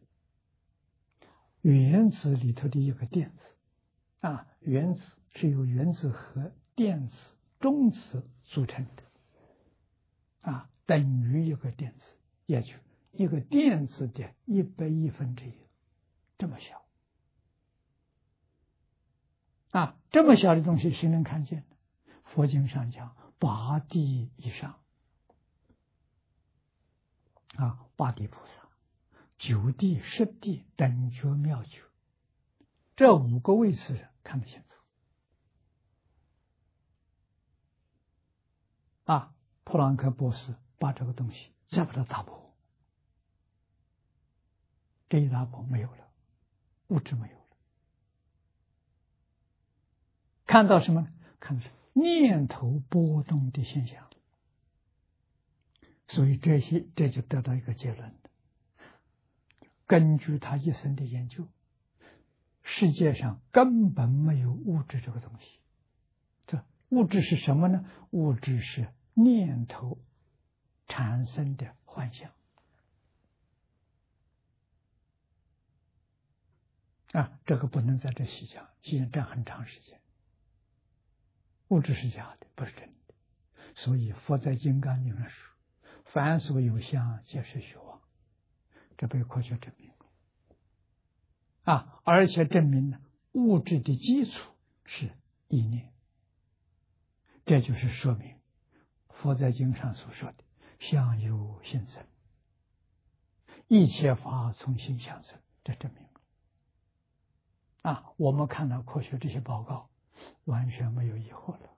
原子里头的一个电子。原子是由原子核、电子、中子组成的。等于一个电子，也就一个电子的100亿分之一，这么小。这么小的东西谁能看见？佛经上讲8地以上。八地菩萨、9地、10地等觉妙觉，这5个位次人看不清楚。普朗克博士把这个东西再把它打破，这一打破没有了，物质没有了。看到什么？看到念头波动的现象。所以这就得到一个结论。根据他一生的研究，世界上根本没有物质这个东西。这物质是什么呢？物质是念头产生的幻象。这个不能在这细讲，细讲占很长时间。物质是假的，不是真的。所以佛在《金刚经》上说，凡所有相，皆是虚妄。这被科学证明了。而且证明了物质的基础是意念。这就是说明佛在经上所说的相由心生，一切法从心想生，这证明了。我们看到科学这些报告，完全没有疑惑了。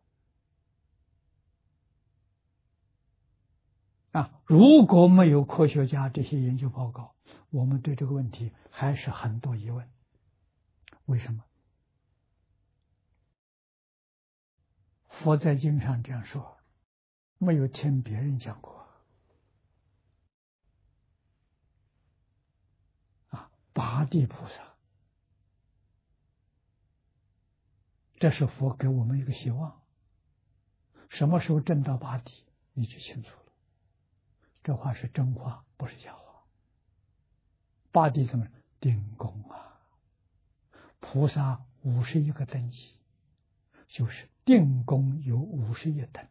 如果没有科学家这些研究报告，我们对这个问题还是很多疑问。为什么？ 佛在经上这样说，没有听别人讲过。八地菩萨，这是佛给我们一个希望。什么时候证到八地，你就清楚了。这话是真话，不是假话。八地怎么定功啊？菩萨51个等级，就是定功有51等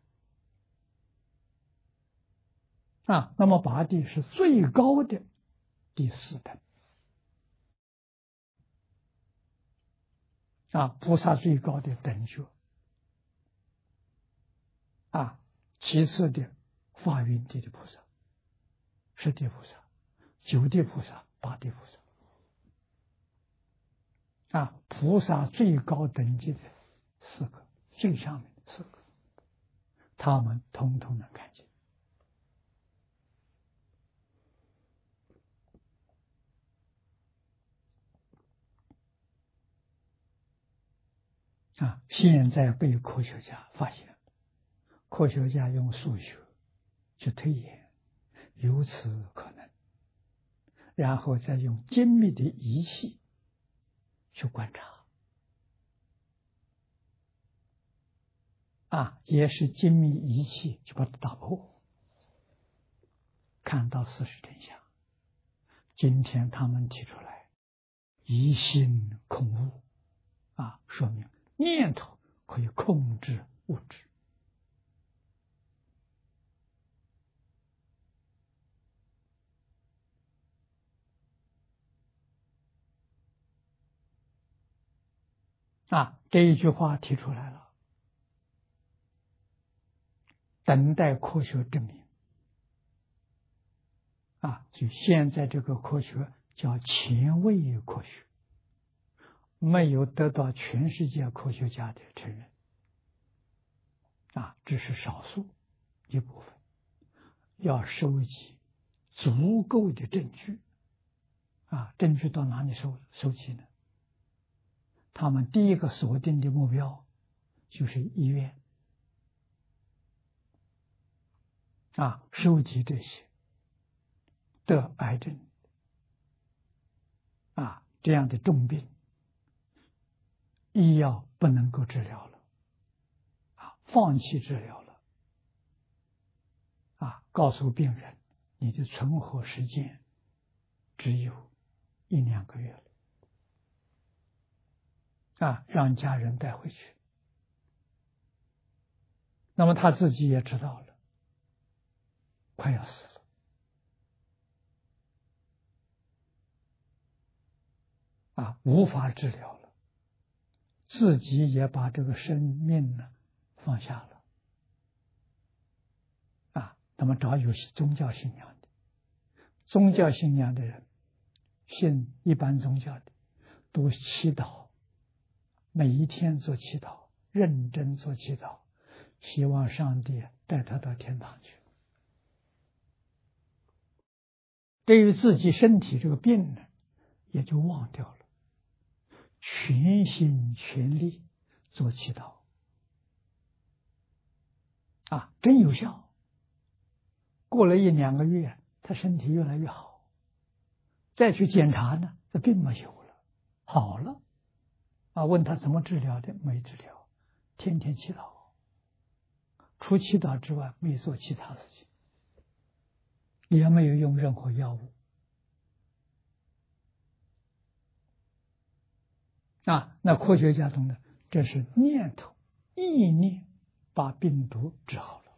那么八地是最高的第4等菩萨最高的等觉其次的法云地的菩萨、十地菩萨、九地菩萨、八地菩萨菩萨最高等级的4个，最上面的4个，他们统统能看见现在被科学家发现，科学家用数学去推演，由此可能，然后再用精密的仪器去观察也是精密仪器去把它打破，看到事实真相。今天他们提出来疑心控物说明念头可以控制物质这一句话提出来了，等待科学证明就现在这个科学叫前卫科学，没有得到全世界科学家的承认只是少数一部分，要收集足够的证据证据到哪里收集呢？他们第一个锁定的目标就是医院收集这些得癌症这样的重病，医药不能够治疗了放弃治疗了告诉病人你的存活时间只有1-2个月了让家人带回去。那么他自己也知道了，快要死了无法治疗了，自己也把这个生命呢放下了那么找有宗教信仰的，宗教信仰的人，信一般宗教的都祈祷，每一天做祈祷，认真做祈祷，希望上帝带他到天堂去。对于自己身体这个病呢，也就忘掉了，全心全力做祈祷真有效。过了1-2个月，他身体越来越好，再去检查呢，这病没有了，好了问他怎么治疗的，没治疗，天天祈祷，除祈祷之外没做其他事情，也没有用任何药物那科学家懂得，这是念头意念把病毒治好了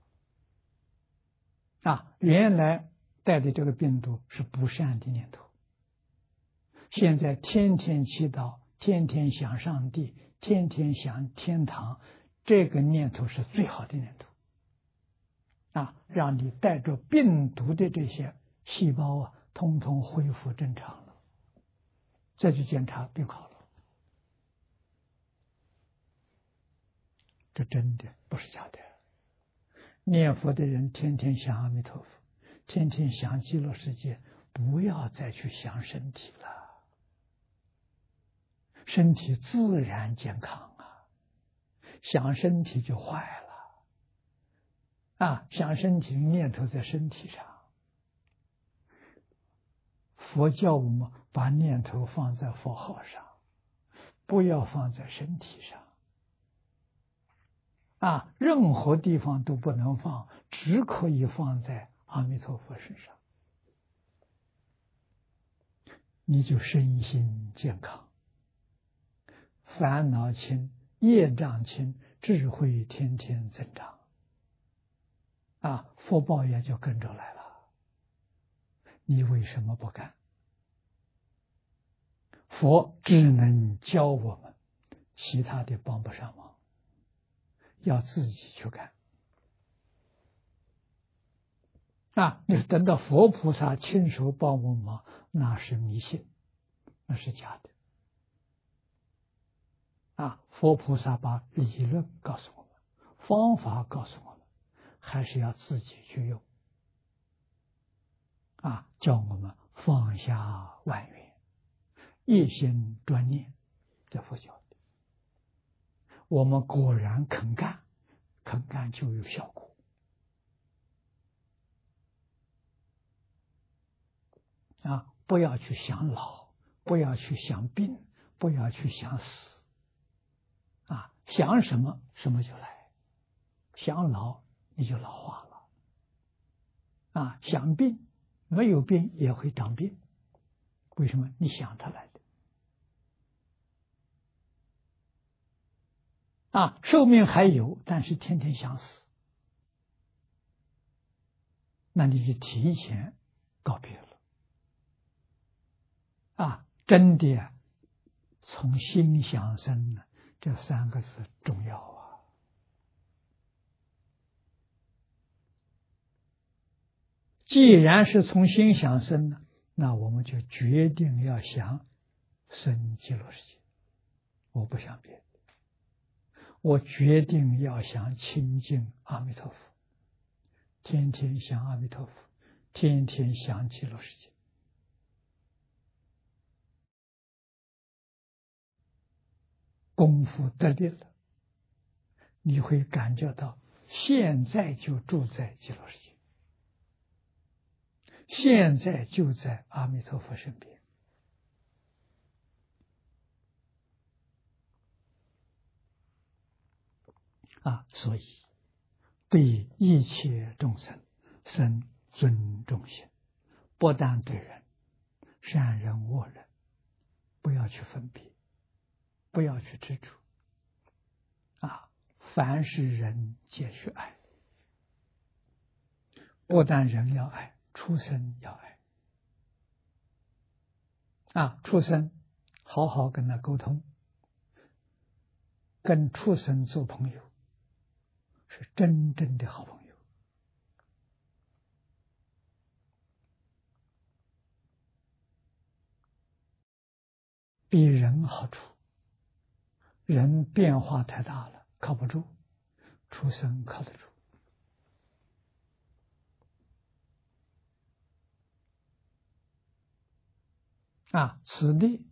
原来带的这个病毒是不善的念头，现在天天祈祷，天天想上帝，天天想天堂，这个念头是最好的念头让你带着病毒的这些细胞通通恢复正常了，再去检查病好了。这真的不是假的。念佛的人天天想阿弥陀佛，天天想极乐世界，不要再去想身体了，身体自然健康想身体就坏了想身体念头在身体上。佛教我们把念头放在佛号上，不要放在身体上任何地方都不能放，只可以放在阿弥陀佛身上，你就身心健康，烦恼轻，业障轻，智慧天天增长福报也就跟着来了。你为什么不干？佛只能教我们，其他的帮不上忙，要自己去干你等到佛菩萨亲手帮我们忙，那是迷信，那是假的佛菩萨把理论告诉我们，方法告诉我们，还是要自己去用叫我们放下万缘，一心专念，这佛教的。我们果然肯干，肯干就有效果不要去想老，不要去想病，不要去想死想什么什么就来，想老你就老化了想病，没有病也会长病，为什么？你想它来的寿命还有，但是天天想死，那你就提前告别了真的从心想生呢，这三个字重要既然是从心想生呢，那我们就决定要想生极乐世界，我不想别的，我决定要想亲近阿弥陀佛，天天想阿弥陀佛，天天想极乐世界。功夫得力了，你会感觉到现在就住在极乐世界，现在就在阿弥陀佛身边所以对一切众生生尊重心，不但对人，善人恶人不要去分别，不要去执着凡是人皆须爱，不但人要爱，畜生要爱畜生好好跟他沟通，跟畜生做朋友是真正的好朋友比人好处。人变化太大了，靠不住，畜生靠得住此地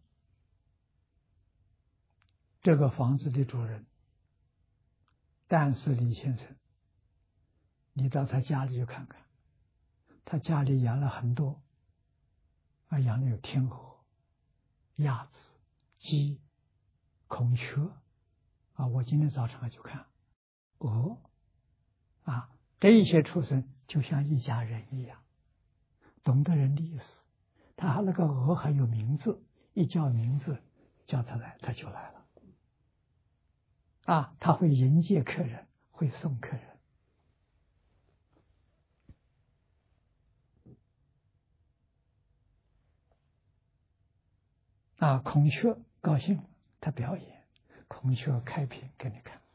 这个房子的主人但是李先生，你到他家里去看看，他家里养了很多养的有天鹅、鸭子、鸡、孔雀我今天早晨还去看鹅这一些畜生就像一家人一样，懂得人的意思。他那个鹅还有名字，一叫名字叫他来，他就来了他会迎接客人，会送客人孔雀高兴，他表演，孔雀开屏给你看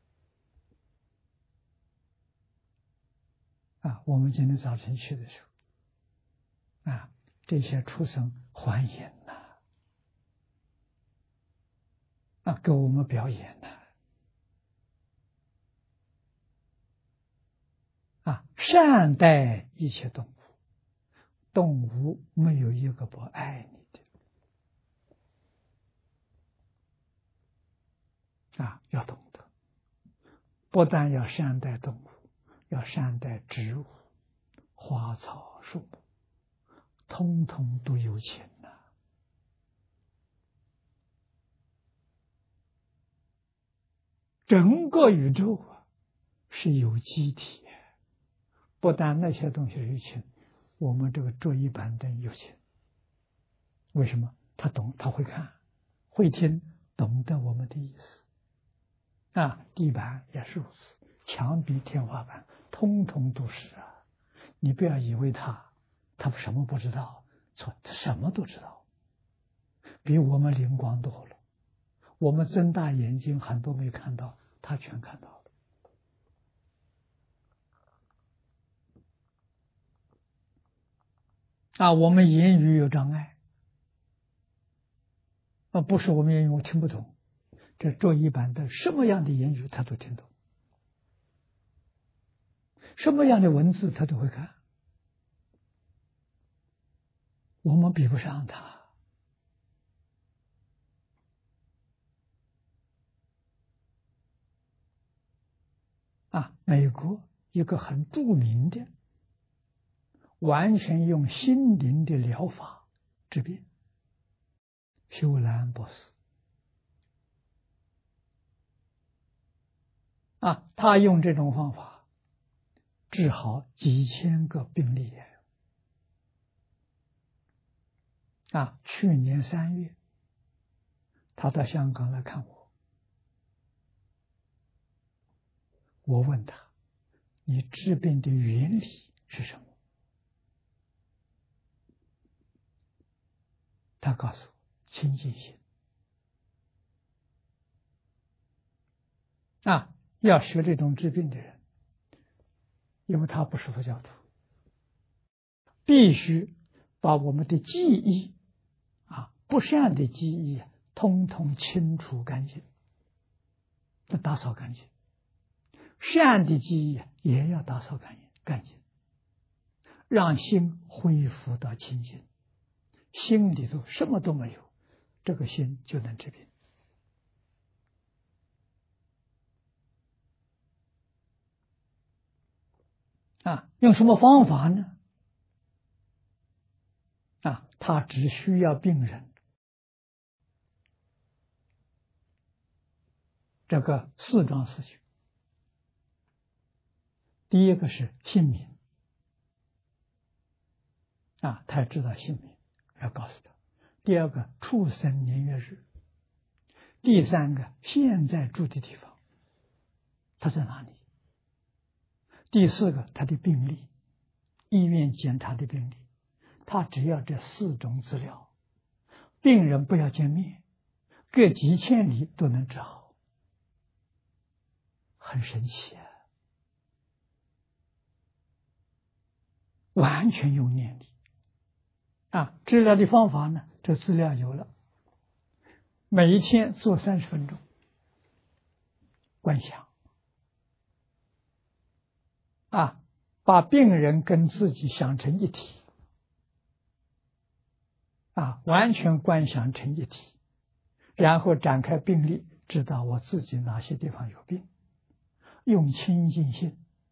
我们今天早晨去的时候这些畜生欢迎给我们表演善待一切动物，动物没有一个不爱你的要懂得不但要善待动物，要善待植物、花草树木，通通都有情呐。整个宇宙啊是有机体，不但那些东西有情，我们这个桌椅板凳有情。为什么？他懂，他会看，会听，懂得我们的意思。地板也是如此，墙壁、天花板，通通都是啊。你不要以为他什么不知道，错，他什么都知道，比我们灵光多了。我们睁大眼睛，很多没看到，他全看到了。我们言语有障碍，不是我们言语我听不懂，这桌椅板凳什么样的言语他都听懂，什么样的文字他都会看，我们比不上他。美国一个很著名的，完全用心灵的疗法治病，休兰博士。他用这种方法治好几千个病例。去年3月，他到香港来看我，我问他：“你治病的原理是什么？”他告诉我：“清净心。”要学这种治病的人，因为他不是佛教徒，必须把我们的记忆不善的记忆通通清除干净，打扫干净；善的记忆也要打扫干净，让心恢复到清净。心里头什么都没有，这个心就能治病。用什么方法呢？他只需要病人这个4桩事情。第一个是姓名，他要知道姓名，要告诉他。第二个出生年月日，第三个现在住的地方，他在哪里？第四个他的病历，医院检查的病历，他只要这4种资料，病人不要见面，隔几千里都能治好，很神奇完全用念力。治疗的方法呢，这资料有了，每一天做30分钟观想，把病人跟自己想成一体，完全观想成一体，然后展开病历，知道我自己哪些地方有病，用清净心，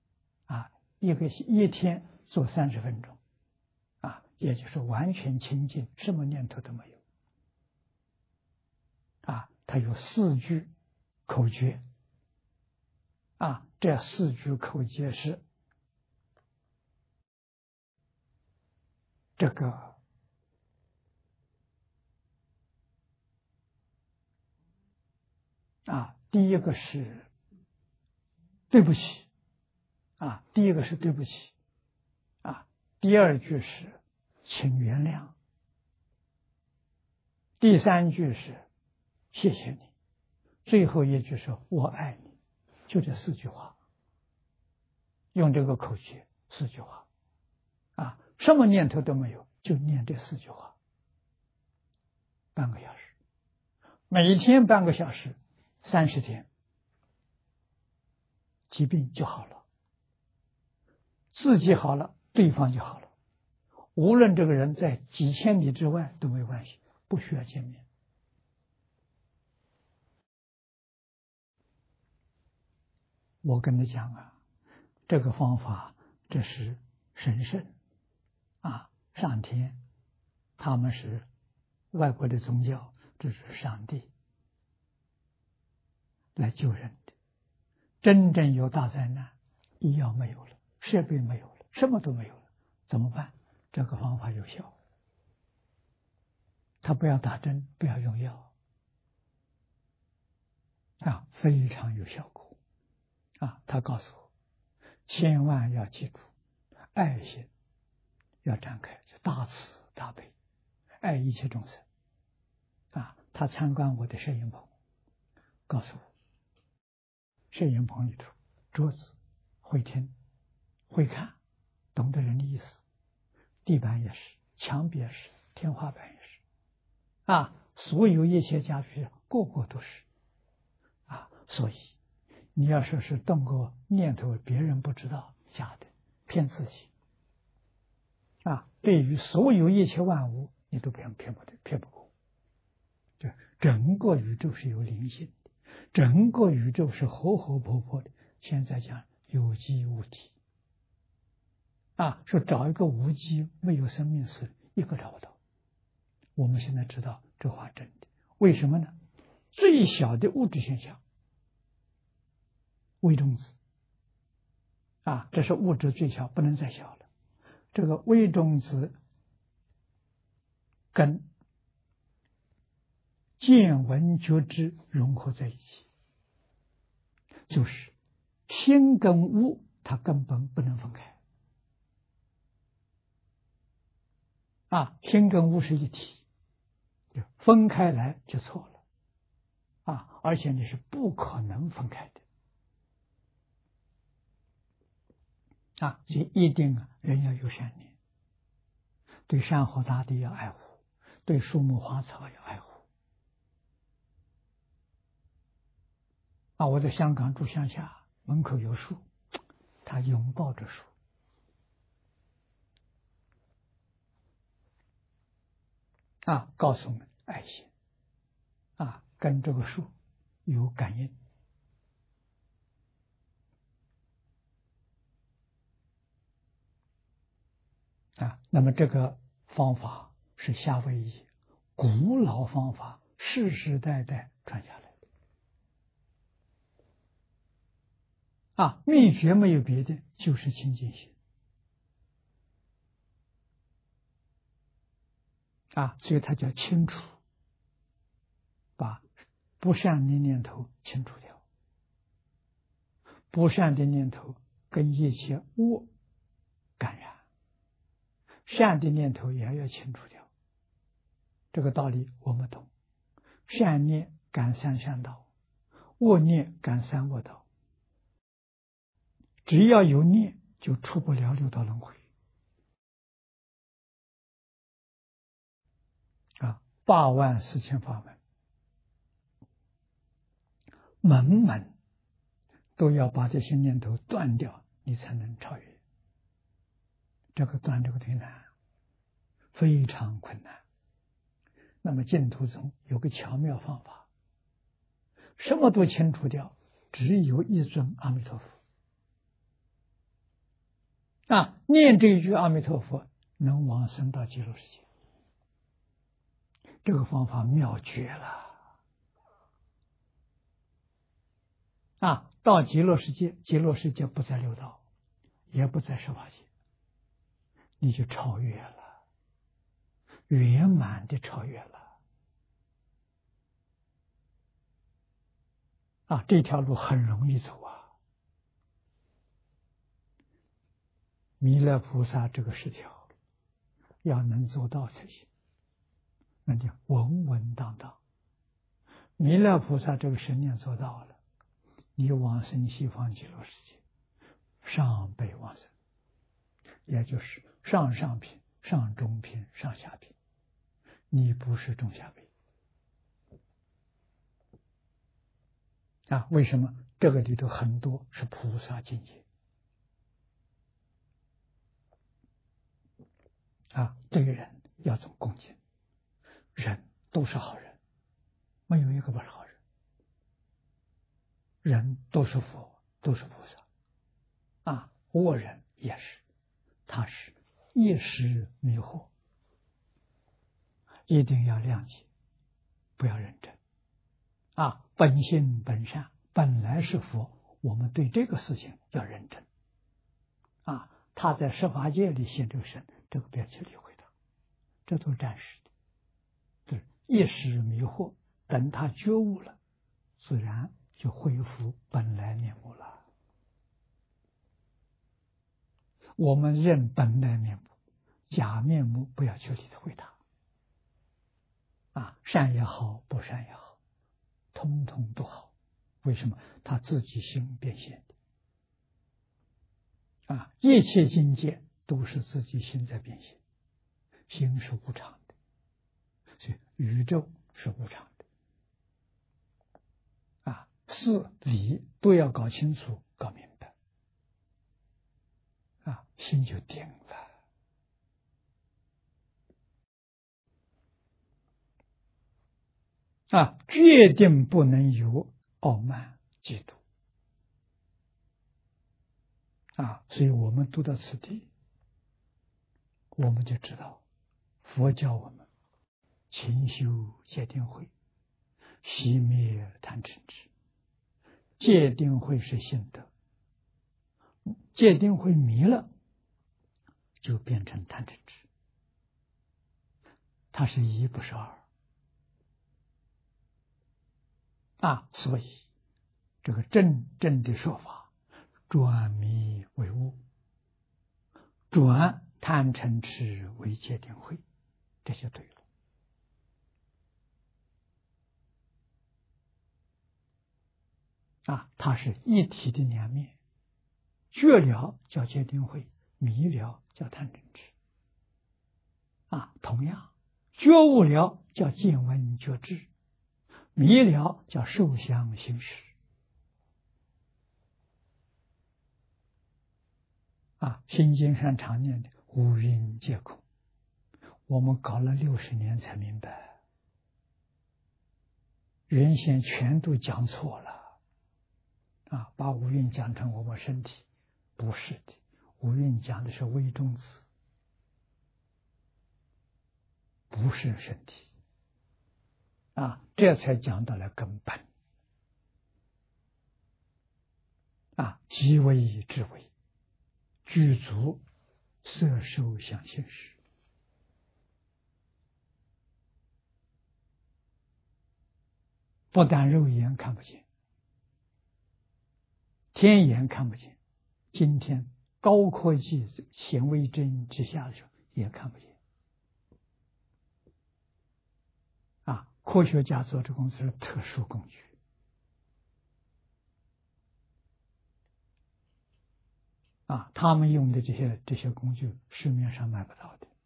一天做30分钟，也就是完全清净，什么念头都没有。他有4句口诀，这4句口诀是这个第一个是对不起，第一个是对不起，第二句是请原谅，第3句是谢谢你，最后一句是我爱你，就这4句话，用这个口诀4句话，什么念头都没有，就念这4句话，半个小时，每一天半个小时，30天，疾病就好了，自己好了，对方就好了，无论这个人在几千里之外都没关系，不需要见面。 我跟你讲啊，这个方法这是神圣啊，上天他们是外国的宗教，这是上帝来救人的。真正有大灾难，医药没有了，设备没有了，什么都没有了，怎么办？这个方法有效，他不要打针，不要用药啊，非常有效果啊。他告诉我，千万要记住，爱心要展开，大慈大悲，爱一切众生啊。他参观我的摄影棚，告诉我，摄影棚里头桌子会听会看，懂得人的意思，地板也是，墙壁也是，天花板也是啊，所有一切家具个个都是啊。所以你要说是动过念头，别人不知道，假的，骗自己啊。对于所有一切万物，你都骗不过。这整个宇宙是有灵性的，整个宇宙是活活泼泼的。现在讲有机无体啊，说找一个无机没有生命死，一个找不到。我们现在知道这话真的，为什么呢？最小的物质现象，微中子啊，这是物质最小，不能再小了。这个微中子跟见闻觉知融合在一起，就是心跟物，它根本不能分开啊，心跟物是一体，分开来就错了啊，而且你是不可能分开的啊，所以一定人要有善念，对山河大地要爱护，对树木花草要爱护啊。我在香港住乡下，门口有树，他拥抱着树啊，告诉我们爱心啊，跟这个树有感应啊。那么这个方法是夏威夷古老方法，世世代代传下来的啊。秘诀没有别的，就是清净心啊，所以它叫清除，把不善的念头清除掉，不善的念头跟一切恶感染，善的念头也要清除掉。这个道理我们懂，善念感三善道，恶念感三恶道。只要有念，就出不了六道轮回啊！84000法门，门门都要把这些念头断掉，你才能超越。这个断这个忒难，非常困难。那么净土中有个巧妙方法，什么都清除掉，只有一尊阿弥陀佛啊！念这一句阿弥陀佛，能往生到极乐世界。这个方法妙绝了啊！到极乐世界，极乐世界不在六道，也不在十法界，你就超越了，圆满的超越了啊！这条路很容易走啊！弥勒菩萨这个10条要能做到才行，那就稳稳当当。弥勒菩萨这个10念做到了，你往生西方极乐世界，上辈往生，也就是上上品、上中品、上下品，你不是中下辈啊？为什么？这个里头很多是菩萨境界啊！对人要种恭敬，人都是好人，没有一个不是好人，人都是佛， 都是菩萨。恶人也是，他是一时迷惑，一定要谅解，不要认真。本性本善，本来是佛，我们对这个事情要认真。他在十法界里现这个身，这个不要去理会他，这都是暂时的，就是一时迷惑，等他觉悟了，自然就恢复本来面目了。我们认本来面目，假面目不要去理会它。善也好，不善也好，通通都好。为什么？他自己心变现的。一切境界都是自己心在变现，心是无常的，所以宇宙是无常的。事理都要搞清楚、搞明白，心就定了。决定不能有傲慢、嫉妒。所以我们读到此地，我们就知道，佛教我们勤修戒定慧，熄灭贪嗔痴。戒定慧是心得，戒定慧迷了，就变成贪嗔痴。它是一，不是二。所以这个真正的说法，转迷为悟，转贪嗔痴为戒定慧，这就对了。它是一体的两面，觉了叫戒定慧，迷了叫贪嗔痴。同样，觉悟了叫见闻觉知，迷了叫受想行识。心经上常念的五蕴皆空，我们搞了60年才明白，原先全都讲错了。把五蕴讲成我们身体，不是的，五蕴讲的是微中子，不是身体。这才讲到了根本。即为智为，具足色受想行识。不但肉眼看不见，天眼看不见，今天高科技显微针之下的时候也看不见。科学家做这工作是特殊工具。他们用的这些工具市面上买不到的。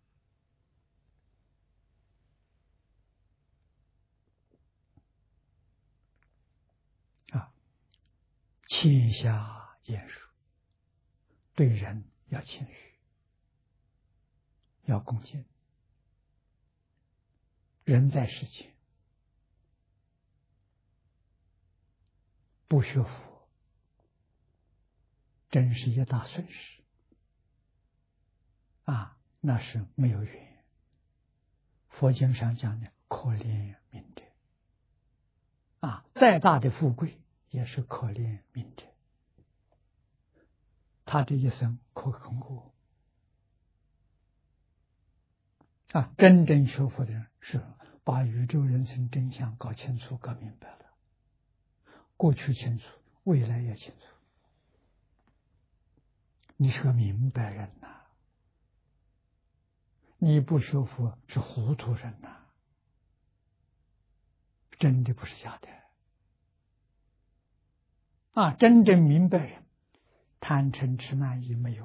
谦下言术，对人要谦虚，要恭敬。人在世间不学佛，真是一大损失。那是没有缘。佛经上讲的可怜悯者。再大的富贵也是可怜悯者。他这一生可空过。真正学佛的人是把宇宙人生真相搞清楚、搞明白了，过去清楚，未来也清楚。你是个明白人呐。你不学佛是糊涂人呐，真的不是假的。真正明白人，贪嗔痴慢疑没有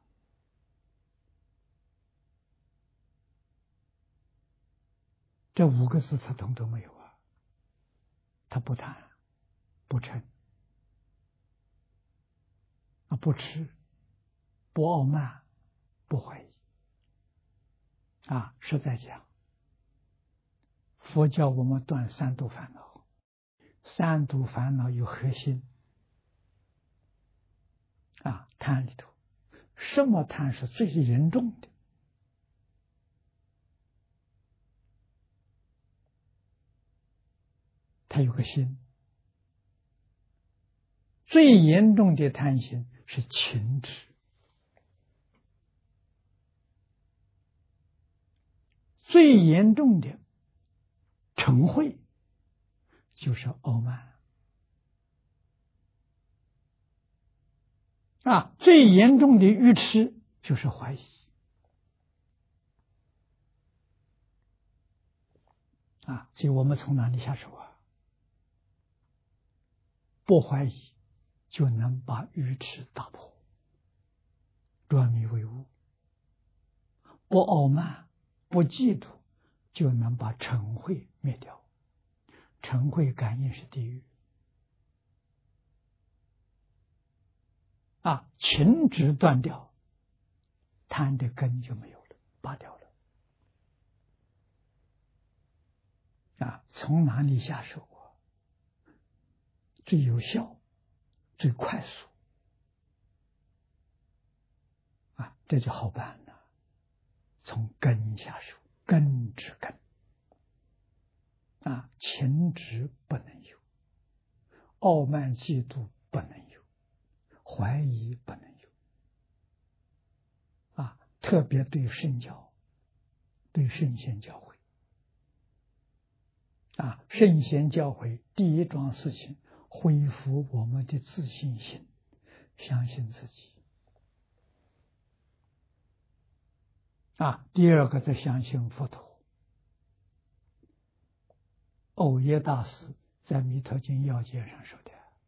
这5个字他统统没有他不贪，不嗔，不痴，不傲慢，不怀疑。实在讲，佛教我们断三毒烦恼，三毒烦恼有核心， 贪里头，什么贪是最严重的？它有个心。最严重的贪心是情执，最严重的嗔恚就是傲慢最严重的愚痴就是怀疑所以我们从哪里下手不怀疑就能把愚痴打破，转迷为悟；不傲慢，不嫉妒，就能把嗔恚灭掉。嗔恚感应是地狱情执断掉，贪的根就没有了，拔掉了从哪里下手最有效，最快速这就好办了。从根下手，根治根情执不能有，傲慢嫉妒不能有，怀疑不能有特别对圣教，对圣贤教诲圣贤教诲第一桩事情，恢复我们的自信心，相信自己第二个则相信佛陀。藕耶大师在《弥陀经要解》上说的，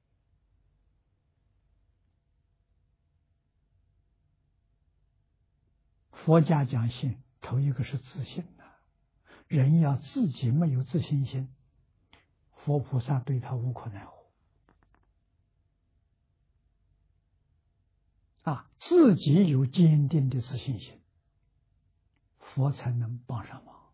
佛家讲信，头一个是自信人要自己没有自信心，佛菩萨对他无可奈何自己有坚定的自信心，佛才能帮上忙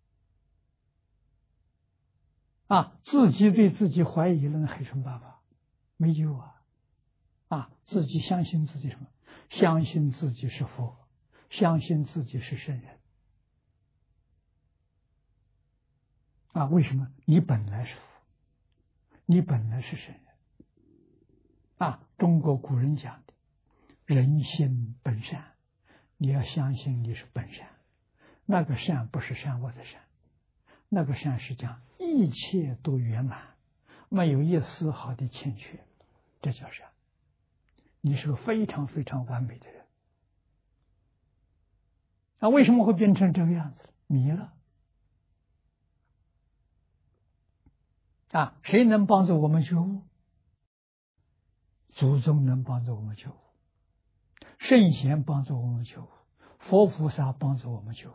自己对自己怀疑了，那还有什么办法？没救自己相信自己什么？相信自己是佛，相信自己是圣人为什么？你本来是佛，你本来是圣人中国古人讲的人心本善，你要相信你是本善，那个善不是善恶的善，那个善是讲一切都圆满，没有一丝毫的欠缺，这叫善。你是个非常非常完美的人为什么会变成这个样子？迷了谁能帮助我们觉悟？祖宗能帮助我们觉悟，圣贤帮助我们觉悟，佛菩萨帮助我们觉悟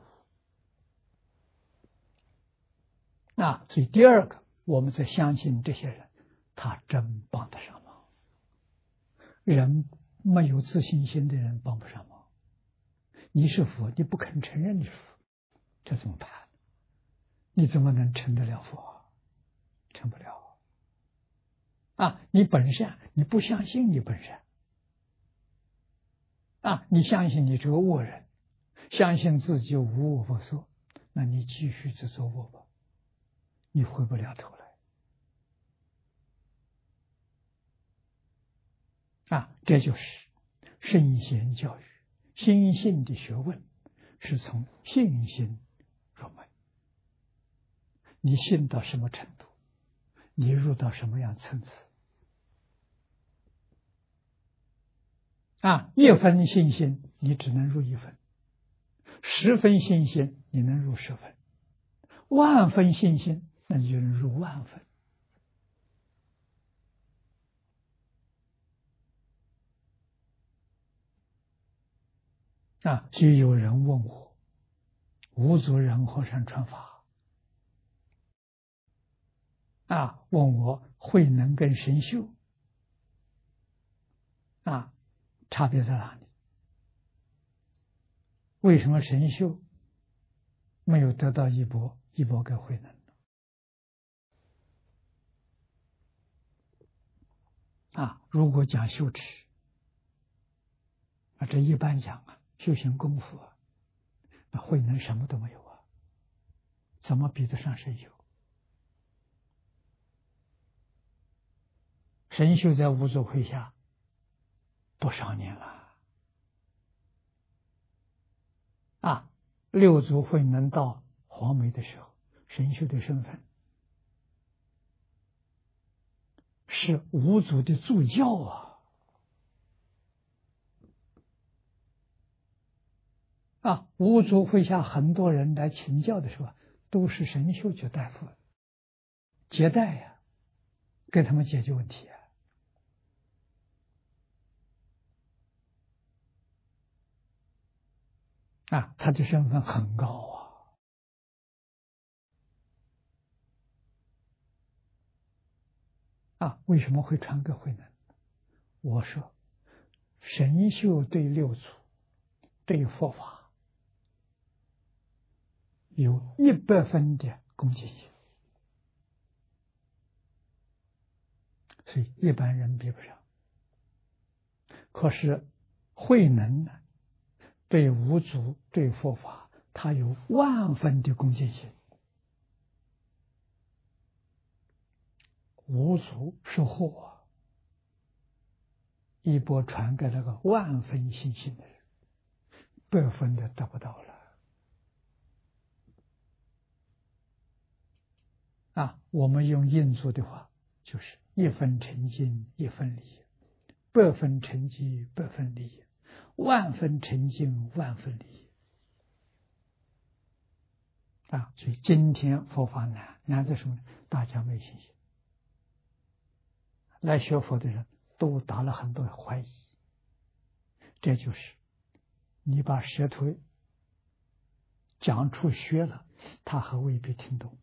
所以第二个，我们在相信这些人，他真帮得上忙。人没有自信心的人帮不上忙。你是佛，你不肯承认你是佛，这怎么办？你怎么能成得了佛？成不了你本善，你不相信你本善你相信你这个恶人，相信自己无我不作，那你继续去做恶吧，你回不了头来这就是圣贤教育心性的学问，是从信心入门。你信到什么程度，你入到什么样层次一分信心你只能入一分，10分信心你能入10分，10000分信心那你就能入10000分就有人问我，无祖仁和尚传法问我慧能跟神秀差别在哪里？为什么神秀没有得到衣钵，衣钵给慧能如果讲修持， 这一般讲啊，修行功夫啊，那慧能什么都没有啊，怎么比得上神秀？神秀在五祖麾下多少年了啊？六祖慧能到黄梅的时候，神秀的身份是五祖的助教五祖麾下很多人来请教的时候，都是神秀去带付接待呀，给他们解决问题他的身份很高为什么会传给慧能？我说，神秀对六祖、对佛法有100分的恭敬心，所以一般人比不上。可是慧能呢，对五祖、对佛法，他有10000分的恭敬心。五祖是祸一波传给那个10000分信心的人，100分的得不到了我们用印度的话，就是1分诚敬1分利，100分诚敬100分利，10000分诚敬10000分利所以今天佛法难在什么？大家没信心，来学佛的人都打了很多怀疑，这就是你把舌头讲出学了，他还未必听懂，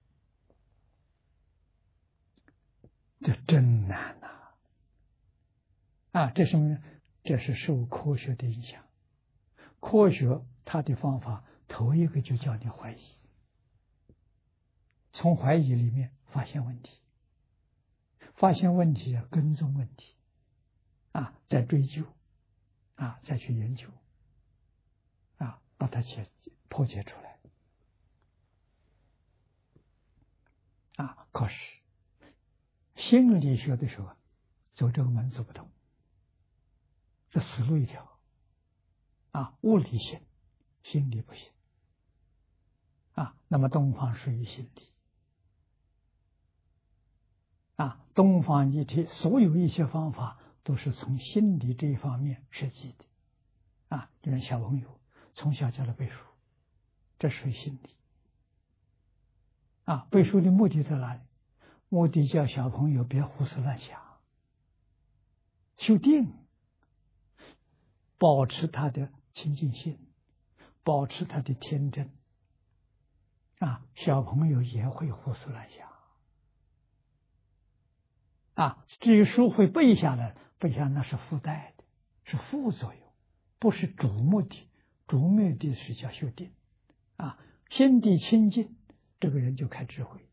这真难这什么呢？这是受科学的影响，科学它的方法头一个就叫你怀疑，从怀疑里面发现问题，发现问题跟踪问题再追究再去研究把它破解出来可是心理学的时候走这个门走不通，这死路一条物理行，心理不行那么东方属于心理东方一体所有一些方法都是从心理这一方面设计的就像小朋友从小教他背书，这属于心理背书的目的在哪里？目的叫小朋友别胡思乱想，修定，保持他的清净心，保持他的天真小朋友也会胡思乱想至于书会背下来，背下那是附带的，是副作用，不是主目的。主目的是叫修定心地清净，这个人就开智慧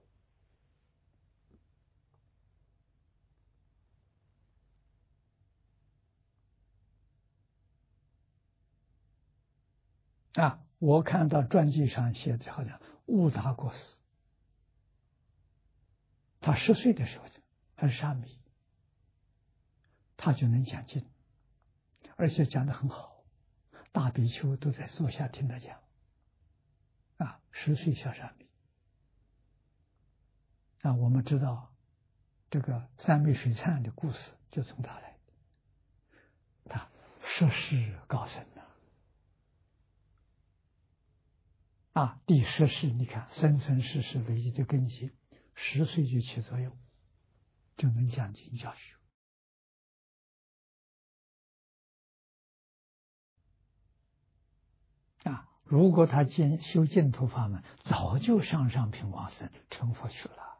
我看到传记上写的好像悟达国师，他10岁的时候还是沙弥，他就能讲经，而且讲得很好，大比丘都在坐下听他讲10岁小沙弥我们知道这个三昧水忏的故事就从他来的，他涉世高深第10世你看生生世世累积的根基，10岁就起作用，就能讲经教学如果他修净土法门，早就上品往生成佛去了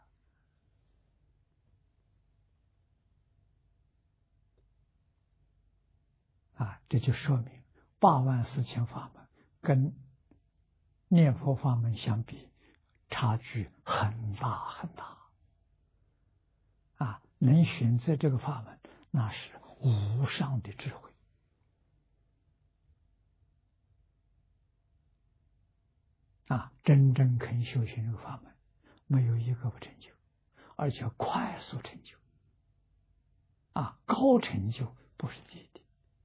这就说明84000法门跟念佛法门相比，差距很大很大能选择这个法门，那是无上的智慧真正肯修行这个法门，没有一个不成就，而且快速成就，高成就不是第一的。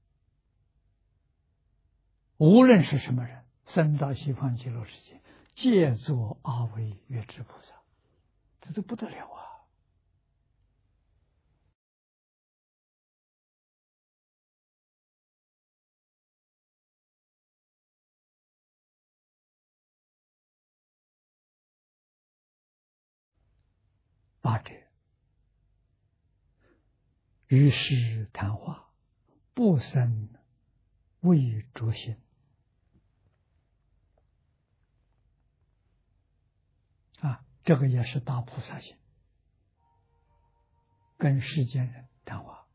无论是什么人，生到西方极乐世界，皆作阿惟越致菩萨，这都不得了啊！八者，于是谈话，不生未着心。这个也是大菩萨心，跟世间人谈话。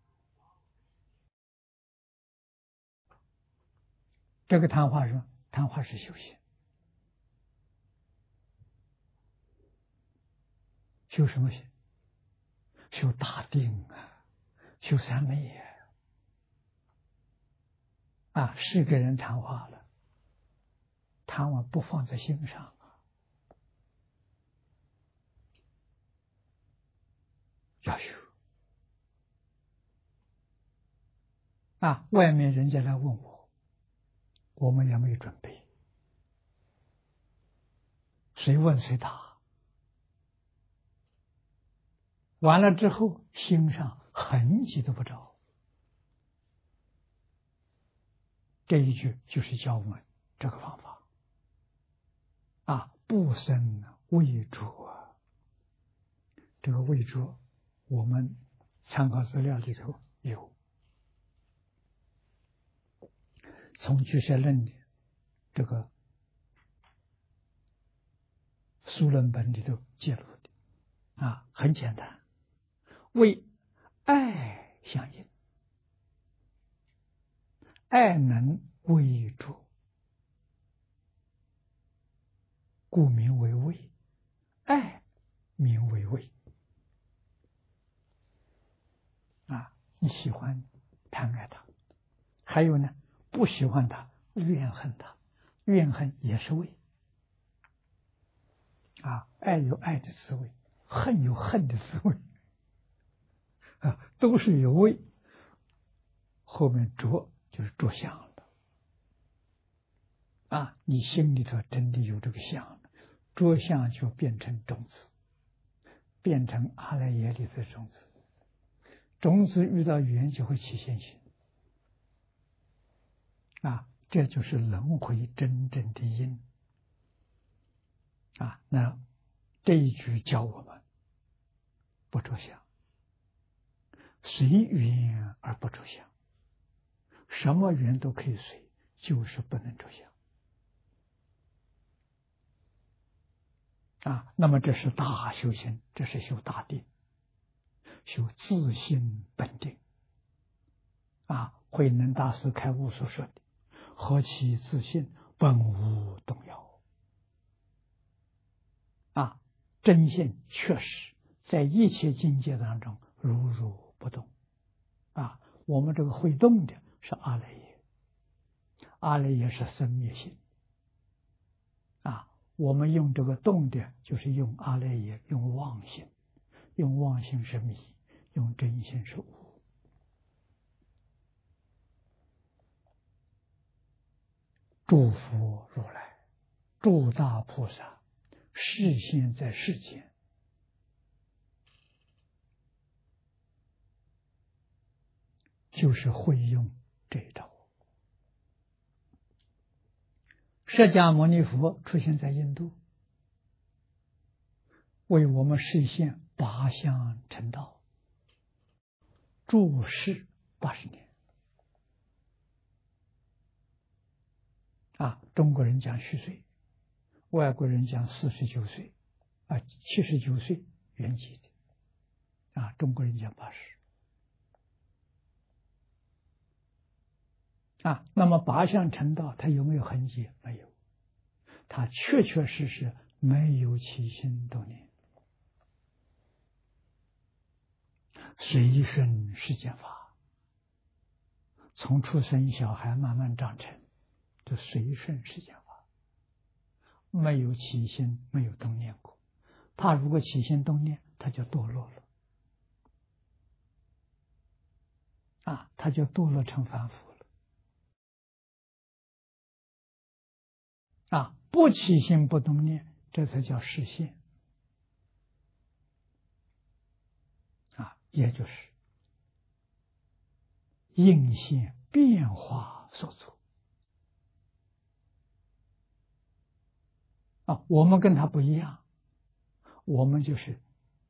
这个谈话是谈话是修行，修什么行？修大定修三昧是跟人谈话了，谈话不放在心上要修外面人家来问我，我们也没有准备，谁问谁答，完了之后心上痕迹都不着。这一句就是教我们这个方法不生畏着这个畏着我们参考资料里头有，从俱舍论的这个疏论本里头记录的很简单，为爱相应，爱能畏着，故名为畏，爱名为畏你喜欢贪爱他，还有呢不喜欢他，怨恨他，怨恨也是畏爱有爱的滋味，恨有恨的滋味都是有畏，后面着就是着相了你心里头真的有这个相了，着相就变成种子，变成阿赖耶里的种子，种子遇到缘就会起现行这就是轮回真正的因那这一句教我们不着相，随缘而不着相，什么缘都可以随，就是不能着相那么这是大修行，这是修大定，修自性本定慧能大师开悟所说的何其自性，本无动摇真性确实在一切境界当中如如不动我们这个会动的是阿赖耶，阿赖耶是生灭性我们用这个动的就是用阿赖耶，用妄性，用妄性是迷，用真性是无诸佛如来，诸大菩萨示现在世间，就是会用这一招。释迦牟尼佛出现在印度，为我们示现八相成道，住世80年中国人讲虚岁，外国人讲49岁79岁圆寂的中国人讲80那么八相成道它有没有痕迹？没有，它确确实实没有起心动念，随顺世间法，从出生小孩慢慢长成，就随顺世间法， 没有起心，没有动念过。他如果起心动念，他就堕落了，他就堕落成凡夫了。不起心不动念，这才叫实现。也就是应现变化所作。我们跟他不一样，我们就是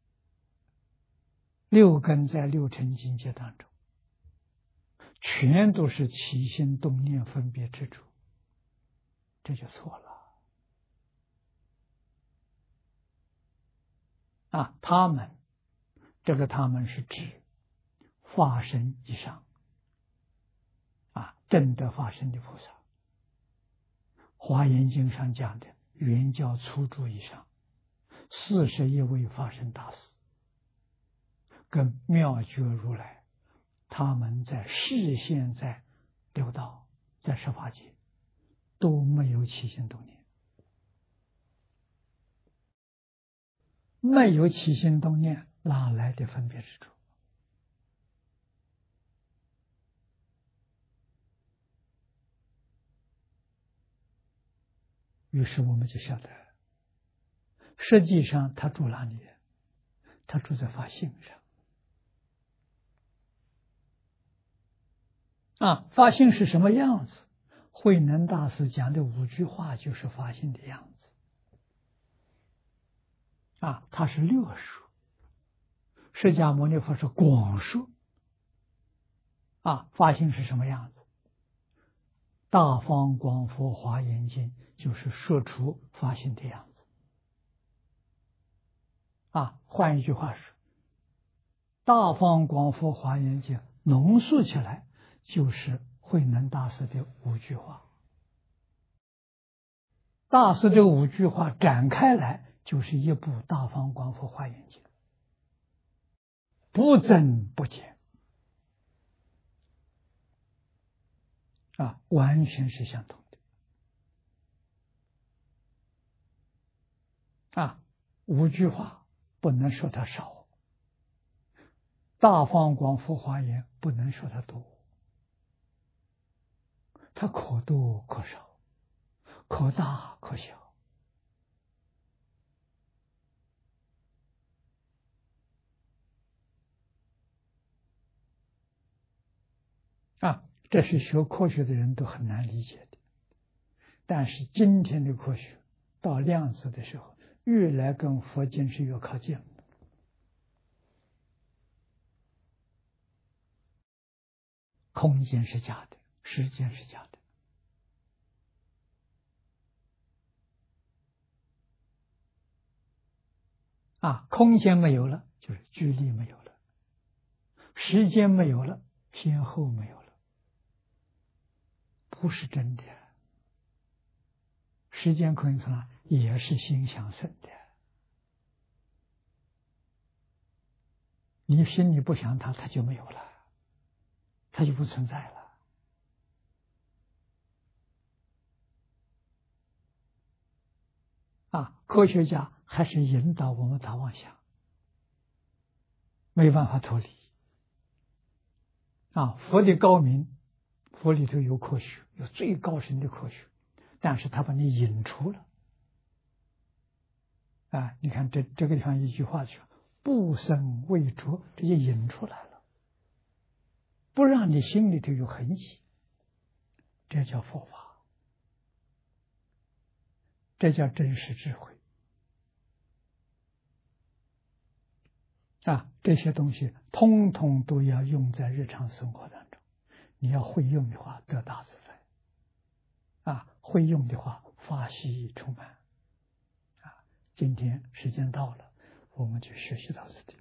六根在六尘境界当中，全都是起心动念分别执着，这就错了。他们他们是指法身以上，正得法身的菩萨。华严经上讲的圆教初住以上，41位法身大士，跟妙觉如来，他们在示现在六道，在十法界都没有起心动念，没有起心动念，哪来的分别执着？于是我们就晓得，实际上他住哪里？他住在法性上。法性是什么样子？慧能大师讲的5句话就是法性的样子。他是略说，释迦牟尼佛是广说。法性是什么样子？大方广佛华严经就是说出法性的样子。换一句话说，大方广佛华严经浓缩起来就是慧能大师的5句话。大师这5句话展开来就是一部大方广佛华严经，不增不减，完全是相同的。5句话不能说它少，大方广佛华严不能说它多，它可多可少，可大可小。这是学科学的人都很难理解的。但是今天的科学到量子的时候，越来跟佛经是越靠近了。空间是假的，时间是假的。空间没有了，就是距离没有了；时间没有了，先后没有了。不是真的。时间空间上也是心想生的，你心里不想它，它就没有了，它就不存在了。科学家还是引导我们大妄想，没办法脱离。佛的高明，佛里头有科学，有最高深的科学，但是他把你引出了。你看这个地方一句话说不生未着，这就引出来了，不让你心里头有痕迹，这叫佛法，这叫真实智慧。这些东西通通都要用在日常生活当中，你要会用的话得大自在，会用的话法喜充满。今天时间到了，我们就学习到这里。